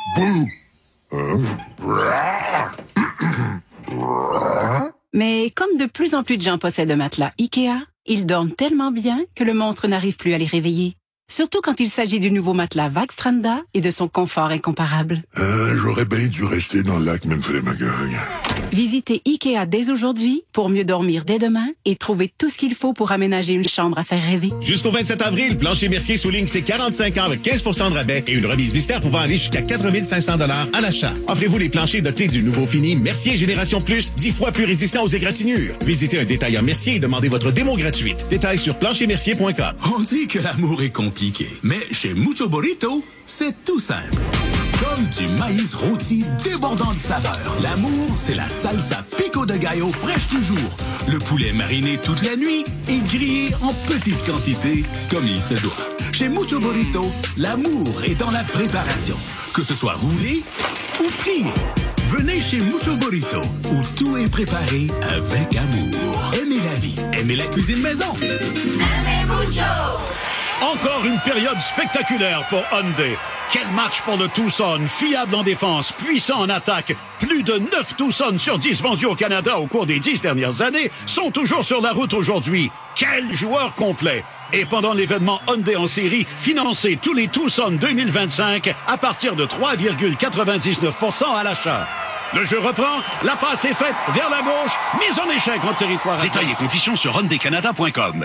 Mais comme de plus en plus de gens possèdent un matelas Ikea, ils dorment tellement bien que le monstre n'arrive plus à les réveiller. Surtout quand il s'agit du nouveau matelas Vaxstranda et de son confort incomparable. J'aurais bien dû rester dans le lac Memphremagog. Visitez IKEA dès aujourd'hui pour mieux dormir dès demain et trouver tout ce qu'il faut pour aménager une chambre à faire rêver. Jusqu'au 27 avril, Plancher Mercier souligne ses 45 ans avec 15 % de rabais et une remise mystère pouvant aller jusqu'à 4 500 $ à l'achat. Offrez-vous les planchers dotés du nouveau fini Mercier Génération Plus, 10 fois plus résistant aux égratignures. Visitez un détaillant Mercier et demandez votre démo gratuite. Détails sur planchermercier.com. On dit que l'amour est compliqué, mais chez Mucho Burrito, c'est tout simple. Comme du maïs rôti débordant de saveur. L'amour, c'est la salsa pico de gallo fraîche toujours. Le poulet mariné toute la nuit et grillé en petite quantité, comme il se doit. Chez Mucho Burrito, l'amour est dans la préparation. Que ce soit roulé ou plié. Venez chez Mucho Burrito, où tout est préparé avec amour. Aimez la vie, aimez la cuisine maison. Aimez Mucho! Encore une période spectaculaire pour Hyundai. Quel match pour le Tucson, fiable en défense, puissant en attaque. Plus de 9 Tucson sur 10 vendus au Canada au cours des 10 dernières années sont toujours sur la route aujourd'hui. Quel joueur complet! Et pendant l'événement Hyundai en série, financez tous les Tucson 2025 à partir de 3,99% à l'achat. Le jeu reprend, la passe est faite vers la gauche, mise en échec en territoire. Détails et conditions sur hyundaicanada.com.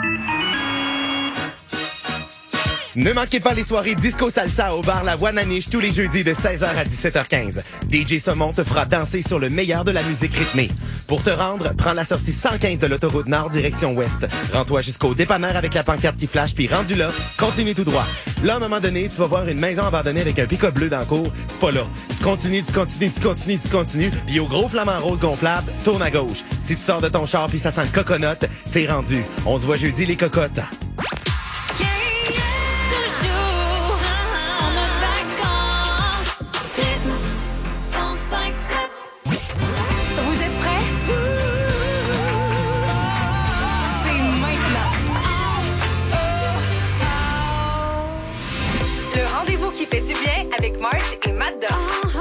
Ne manquez pas les soirées Disco Salsa au bar La Voix Naniche tous les jeudis de 16h à 17h15. DJ Saumon te fera danser sur le meilleur de la musique rythmée. Pour te rendre, prends la sortie 115 de l'autoroute Nord direction Ouest. Rends-toi jusqu'au dépanneur avec la pancarte qui flash, puis rendu là, continue tout droit. Là, à un moment donné, tu vas voir une maison abandonnée avec un pick-up bleu dans le cours. C'est pas là. Tu continues, puis au gros flamant rose gonflable, tourne à gauche. Si tu sors de ton char puis ça sent le coconut, t'es rendu. On se voit jeudi, les cocottes. Vous êtes prêts? C'est maintenant. Le rendez-vous qui fait du bien avec Marge et Matt Duff.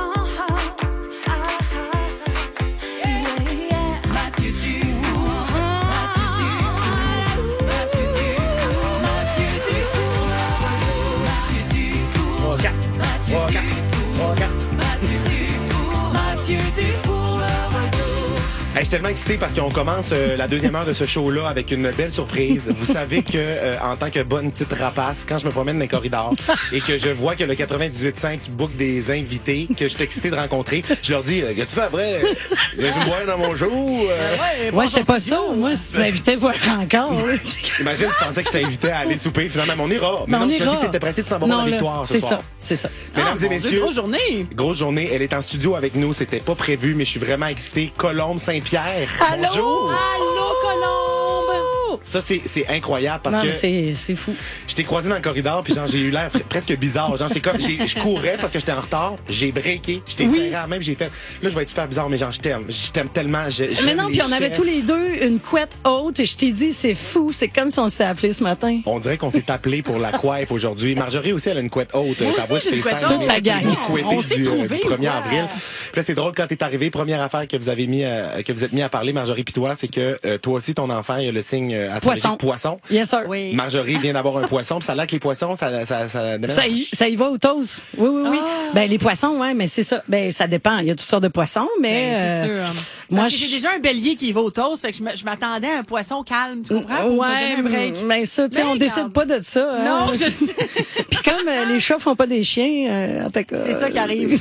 Mathieu Dufour. Mathieu Dufour. Mathieu Dufour. Mathieu Dufour. Mathieu Dufour. Mathieu Dufour. Mathieu Dufour. Mathieu Dufour, le retour. Hey, je suis tellement excité parce qu'on commence la deuxième heure de ce show-là avec une belle surprise. Vous savez que, en tant que bonne petite rapace, quand je me promène dans les corridors et que je vois que le 98.5 book des invités que je suis excité de rencontrer, je leur dis, qu'est-ce que tu fais après? Viens-tu me voir dans mon show? Ouais, j'étais pas ça. Moi, si tu m'invitais voir encore. Imagine, tu pensais que je t'invitais à aller souper. Finalement, on ira. Mais on non, tu as ira. dit que t'étais pressé de t'en voir la victoire ce soir. C'est ça. Mesdames et messieurs. Grosse journée. Grosse journée. Elle est en studio avec nous. C'était pas prévu, mais je suis vraiment excité. Colombe Saint-Pierre. Allô? Bonjour. Allô, Colombe? Ça, c'est incroyable parce Non, que c'est fou. je t'ai croisé dans le corridor puis genre j'ai eu l'air presque bizarre. Genre je courais parce que j'étais en retard, j'ai breaké, j'étais serré à la même, j'ai fait là je vais être super bizarre mais genre je t'aime tellement. Mais non, puis on avait tous les deux une couette haute et je t'ai dit c'est fou, c'est comme si on s'était appelé ce matin. On dirait qu'on s'est appelé pour la coiffe aujourd'hui. Marjorie aussi elle a une couette haute. Moi Ta voix aussi, j'ai une couette haute. Toute la gang. On s'est du trouvés, 1er quoi. avril. Puis là c'est drôle quand t'es arrivé, première affaire que vous avez mis que vous êtes mis à parler Marjorie puis toi, c'est que toi aussi ton enfant il a le signe astrologique poisson. Yes sir. Oui. Marjorie vient d'avoir un poisson, puis ça a l'air que les poissons ça Ça y va au toast. Oui. Ben les poissons, ouais, mais c'est ça. Ben ça dépend. Il y a toutes sortes de poissons, mais C'est sûr. moi Parce que j'ai déjà un bélier qui va au toast, fait que je m'attendais à un poisson calme, tu comprends? Pour me donner un break. mais ça, tu sais, Mais on décide pas de ça. hein. Non, je sais. Puis comme les chats font pas des chiens, en tout cas. C'est ça qui arrive.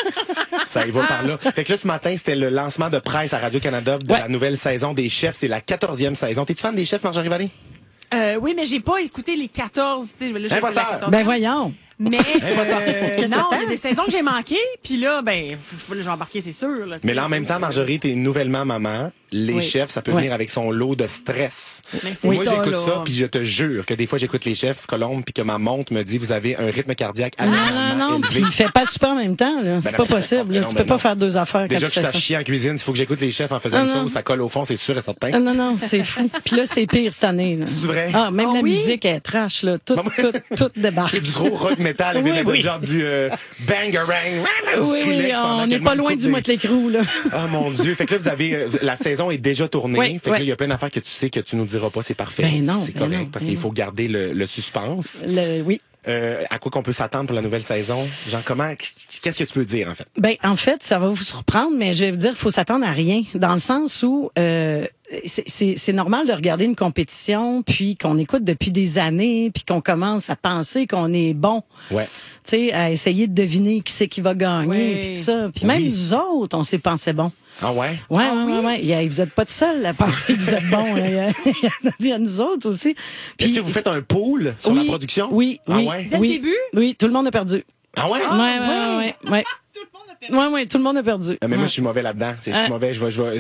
Ça y va par là. Fait que là, ce matin, c'était le lancement de presse à Radio-Canada de la nouvelle saison des chefs. C'est la 14e saison. T'es-tu fan des chefs, Marjorie Vallée? Oui, mais j'ai pas écouté les 14. Tu sais, là, j'ai Imposteur. fait la 14e. Ben voyons. Mais Qu'est-ce que non, t'attends? il y a des saisons que j'ai manquées, puis là, ben, j'ai embarqué, c'est sûr. Là, Mais là, en même temps, Marjorie, t'es nouvellement maman. Les Oui. chefs, ça peut venir avec son lot de stress. Mais c'est Moi, ça, j'écoute là. ça, puis je te jure que des fois, j'écoute les chefs, Colombe, puis que ma montre me dit, vous avez un rythme cardiaque Non, anormalement puis élevé. il fait pas super en même temps. Là. C'est Ben pas non, possible. là. non, Tu ben peux pas non. faire deux affaires quand Déjà tu que je fais t'ai ça. chier en cuisine, il faut que j'écoute les chefs en faisant Ah, une non. sauce, ça colle au fond, c'est sûr et certain. Non, c'est fou. Puis là, c'est pire cette année. Là. C'est vrai? Ah, même Ah la oui? musique est trash, là. Tout débarque. C'est du gros rock metal, avec Oui. genre du bangarang, du Oui, Skrillex pendant on que n'est le pas monde loin coupe du des- Motley Crue, là. Ah mon Dieu. Fait que là, vous avez la saison est déjà tournée. Oui, fait que là, oui. il y a plein d'affaires que tu sais que tu nous diras pas, c'est parfait. Ben non, c'est ben correct non, parce ben qu'il non. faut garder le suspense. Oui. À quoi qu'on peut s'attendre pour la nouvelle saison? Genre, qu'est-ce que tu peux dire, en fait? Ben, en fait, ça va vous surprendre, mais je vais vous dire, il faut s'attendre à rien. Dans le sens où, c'est normal de regarder une compétition, puis qu'on écoute depuis des années, puis qu'on commence à penser qu'on est bon. Ouais. Tu sais, à essayer de deviner qui c'est qui va gagner, Oui. puis tout ça. Puis même nous autres, on s'est pensé bon. Ah ouais? Ouais. Vous êtes pas tout seul à penser que vous êtes bon. Il y a nous autres aussi. Est-ce que vous faites un pool sur la production? Oui. Ah ouais? Dès le début? Oui, tout le monde a perdu. Ah ouais? Ouais. Ouais, tout le monde a perdu. Mais moi, je suis mauvais là-dedans. Je suis mauvais.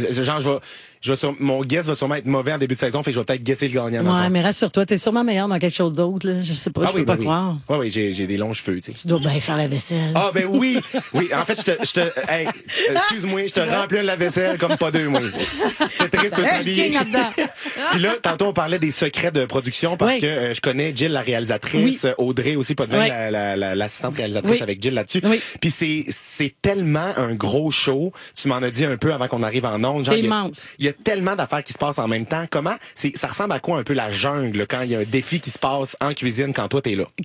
Mon guess va sûrement être mauvais en début de saison, fait que je vais peut-être guesser le gagnant. Ouais, mais rassure-toi, t'es sûrement meilleur dans quelque chose d'autre, là. Je sais pas, je peux pas croire. Oui, j'ai des longs cheveux, tu sais. Tu dois bien faire la vaisselle. Ah, ben oui. Oui, en fait, excuse-moi, je te remplis un lave-vaisselle comme pas deux, moi. C'est triste que s'habiller. Puis là, tantôt, on parlait des secrets de production parce que je connais Jill, la réalisatrice, Audrey aussi, pas de l'assistante réalisatrice avec Jill là-dessus. Puis c'est tellement un gros show. Tu m'en as dit un peu avant qu'on arrive en ondes. C'est immense. Il y a tellement d'affaires qui se passent en même temps. Ça ressemble à quoi un peu la jungle quand il y a un défi qui se passe en cuisine quand toi t'es là?